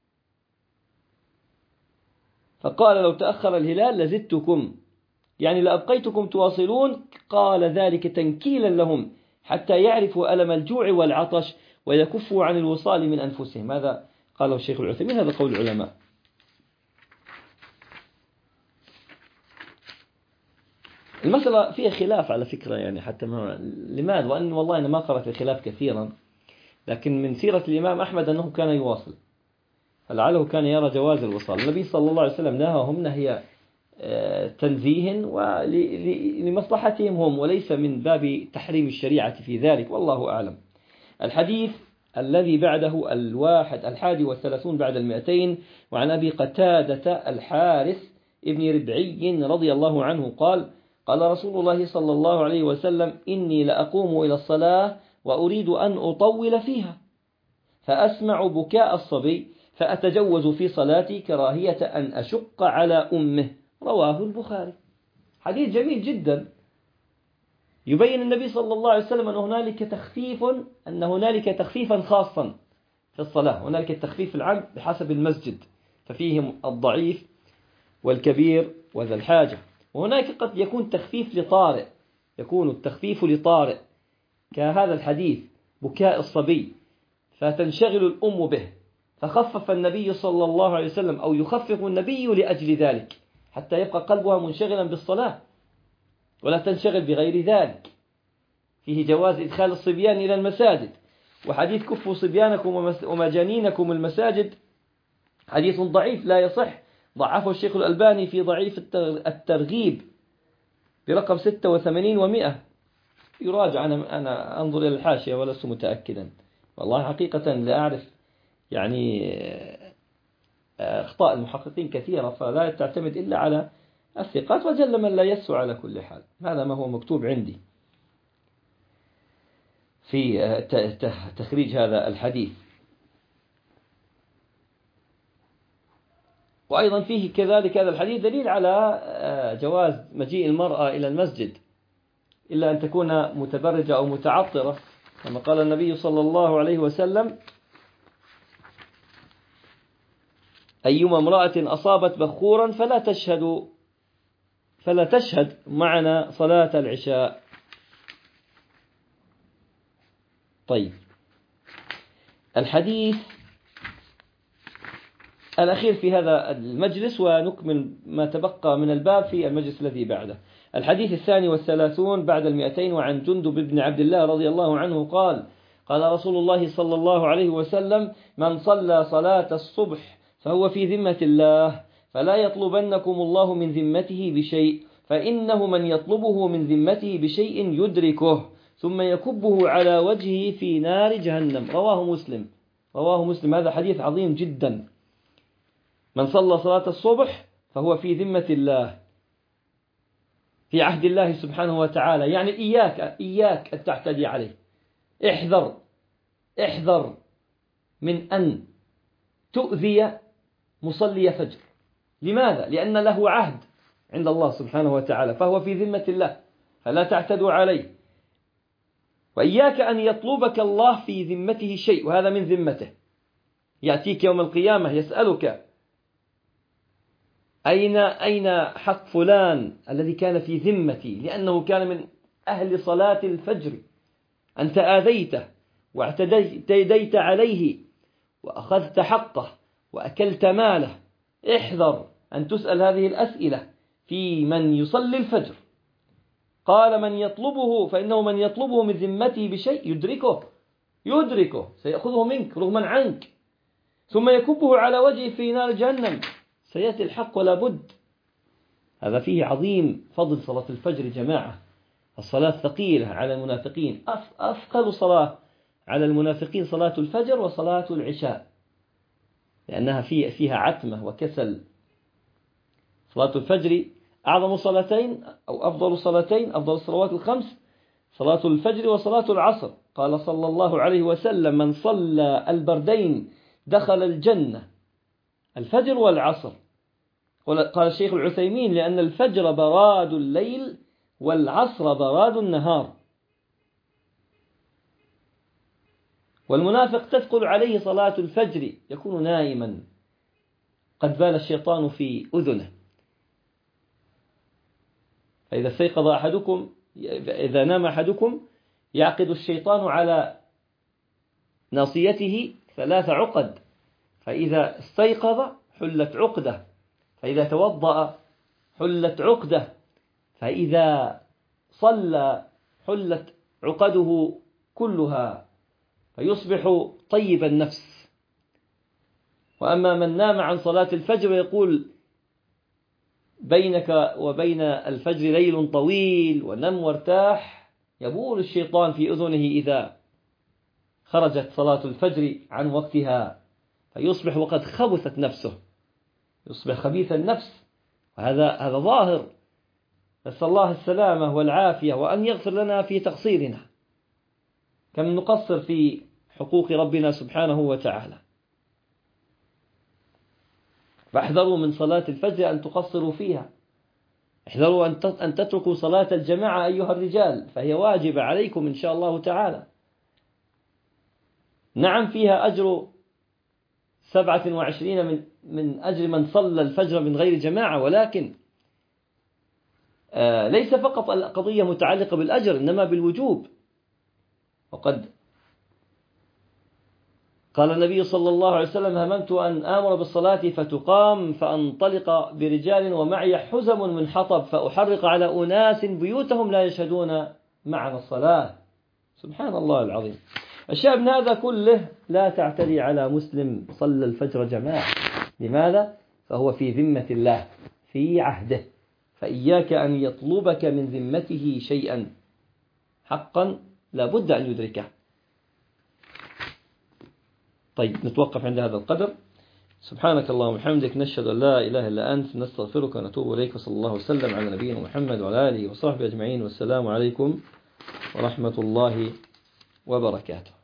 فقال: لو تأخر الهلال لزدتكم، يعني لأبقيتكم تواصلون. قال ذلك تنكيلا لهم حتى يعرفوا ألم الجوع والعطش ويكفوا عن الوصال من أنفسهم. هذا قاله الشيخ العثيمين، هذا قول العلماء. المسألة فيها خلاف على فكرة، يعني حتى لماذا؟ وأن والله أنا ما قرأت الخلاف كثيرا، لكن من سيرة الإمام أحمد أنه كان يواصل، فلعله كان يرى جواز الوصال. النبي صلى الله عليه وسلم نهاهم نهي تنزيه ولمصلحتهم هم، وليس من باب تحريم الشريعة في ذلك، والله أعلم. الحديث الذي بعده 31 بعد 200. وعن أبي قتادة الحارث ابن ربعي رضي الله عنه قال: قال رسول الله صلى الله عليه وسلم: إني لأقوم إلى الصلاة وأريد أن أطول فيها، فأسمع بكاء الصبي فأتجوز في صلاتي كراهية أن أشق على أمه. رواه البخاري. حديث جميل جدا، يبين النبي صلى الله عليه وسلم أن هنالك تخفيفا خاصا في الصلاة، هنالك التخفيف العام بحسب المسجد، ففيهم الضعيف والكبير وذا الحاجة. وهناك قد يكون تخفيف لطارئ، يكون التخفيف لطارئ كهذا الحديث بكاء الصبي فتنشغل الأم به، فخفف النبي صلى الله عليه وسلم أو يخفف النبي لأجل ذلك حتى يبقى قلبها منشغلا بالصلاة ولا تنشغل بغير ذلك. فيه جواز إدخال الصبيان إلى المساجد. وحديث كفوا صبيانكم ومجانينكم المساجد حديث ضعيف لا يصح، ضعفه الشيخ الألباني في ضعيف الترغيب برقم 86 و100. يراجع، أنا أنظر إلى الحاشية ولست متأكدا، والله حقيقة لا أعرف يعني أخطاء المحققين كثيرة، فلا تعتمد إلا على الثقات، وجل من لا يسو على كل حال. هذا ما هو مكتوب عندي في تخريج هذا الحديث. وأيضا فيه كذلك هذا الحديث دليل على جواز مجيء المرأة إلى المسجد إلا أن تكون متبرجة أو متعطرة، كما قال النبي صلى الله عليه وسلم: أيما امرأة أصابت بخورا فلا تشهد معنا صلاة العشاء. طيب، الحديث الأخير في هذا المجلس، ونكمل ما تبقى من الباب في المجلس الذي بعده. الحديث 32 بعد 200. وعن جندب بن عبد الله رضي الله عنه قال: قال رسول الله صلى الله عليه وسلم: من صلى صلاة الصبح فهو في ذمة الله، فلا يطلبنكم الله من ذمته بشيء، فإنه من يطلبه من ذمته بشيء يدركه ثم يكبه على وجهه في نار جهنم. رواه مسلم. هذا حديث عظيم جدا، من صلى صلاة الصبح فهو في ذمة الله، في عهد الله سبحانه وتعالى. يعني إياك أن تعتدي عليه. احذر من أن تؤذي مصلي فجر. لماذا؟ لأن له عهد عند الله سبحانه وتعالى، فهو في ذمة الله، فلا تعتدوا عليه. وإياك أن يطلبك الله في ذمته شيء، وهذا من ذمته. يأتيك يوم القيامة يسألك أين حق فلان الذي كان في ذمتي لأنه كان من أهل صلاة الفجر، أنت آذيته واعتديت عليه وأخذت حقه وأكلت ماله. احذر أن تسأل هذه الأسئلة في من يصلي الفجر. قال من يطلبه، فإنه من يطلبه من ذمته بشيء يدركه سيأخذه منك رغما عنك، ثم يكبه على وجهه في نار جهنم. سيأتي الحق ولا بد. هذا فيه عظيم فضل صلاة الفجر جماعة. الصلاة ثقيلة على المنافقين، أثقل صلاة على المنافقين صلاة الفجر وصلاة العشاء، لأنها فيها عتمة وكسل. صلاة الفجر أعظم صلاتين أو أفضل صلاتين، أفضل الصلوات الخمس صلاة الفجر وصلاة العصر. قال صلى الله عليه وسلم من صلى البردين دخل الجنة، الفجر والعصر. قال الشيخ العثيمين لأن الفجر براد الليل والعصر براد النهار. والمنافق تثقل عليه صلاة الفجر، يكون نائما قد بال الشيطان في أذنه، فإذا استيقظ أحدكم، إذا نام أحدكم يعقد الشيطان على ناصيته 3 عقد، فإذا استيقظ حلت عقدة، فإذا توضأ حلت عقدة، فإذا صلى حلت عقده كلها، فيصبح طيب النفس. وأما من نام عن صلاة الفجر ويقول بينك وبين الفجر ليل طويل ونم وارتاح، يبول الشيطان في أذنه إذا خرجت صلاة الفجر عن وقتها، فيصبح وقد خبثت نفسه، يصبح خبيث النفس. وهذا ظاهر. نسأل الله السلامة والعافية، وأن يغفر لنا في تقصيرنا، كم نقصر في حقوق ربنا سبحانه وتعالى. فاحذروا من صلاة الفجر أن تقصروا فيها. احذروا أن تتركوا صلاة الجماعة أيها الرجال، فهي واجبة عليكم إن شاء الله تعالى. نعم فيها أجر 27 من أجر من صلى الفجر من غير جماعة، ولكن ليس فقط القضية متعلقة بالأجر، إنما بالوجوب. وقد قال النبي صلى الله عليه وسلم هممت أن آمر بالصلاة فتقام فأنطلق برجال ومعي حزم من حطب فأحرق على أناس بيوتهم لا يشهدون معنا الصلاة. سبحان الله العظيم. الشاهد من هذا كله لا تعتدي على مسلم صلى الفجر جماعة. لماذا؟ فهو في ذمة الله، في عهده، فإياك أن يطلبك من ذمته شيئا حقا لا بد أن يدركه. طيب نتوقف عند هذا القدر. سبحانك اللهم وبحمدك، نشهد أن لا إله إلا أنت، نستغفرك ونتوب إليك، صلى الله وسلم على نبينا محمد وعلى آله وصحبه أجمعين، والسلام عليكم ورحمة الله وبركاته.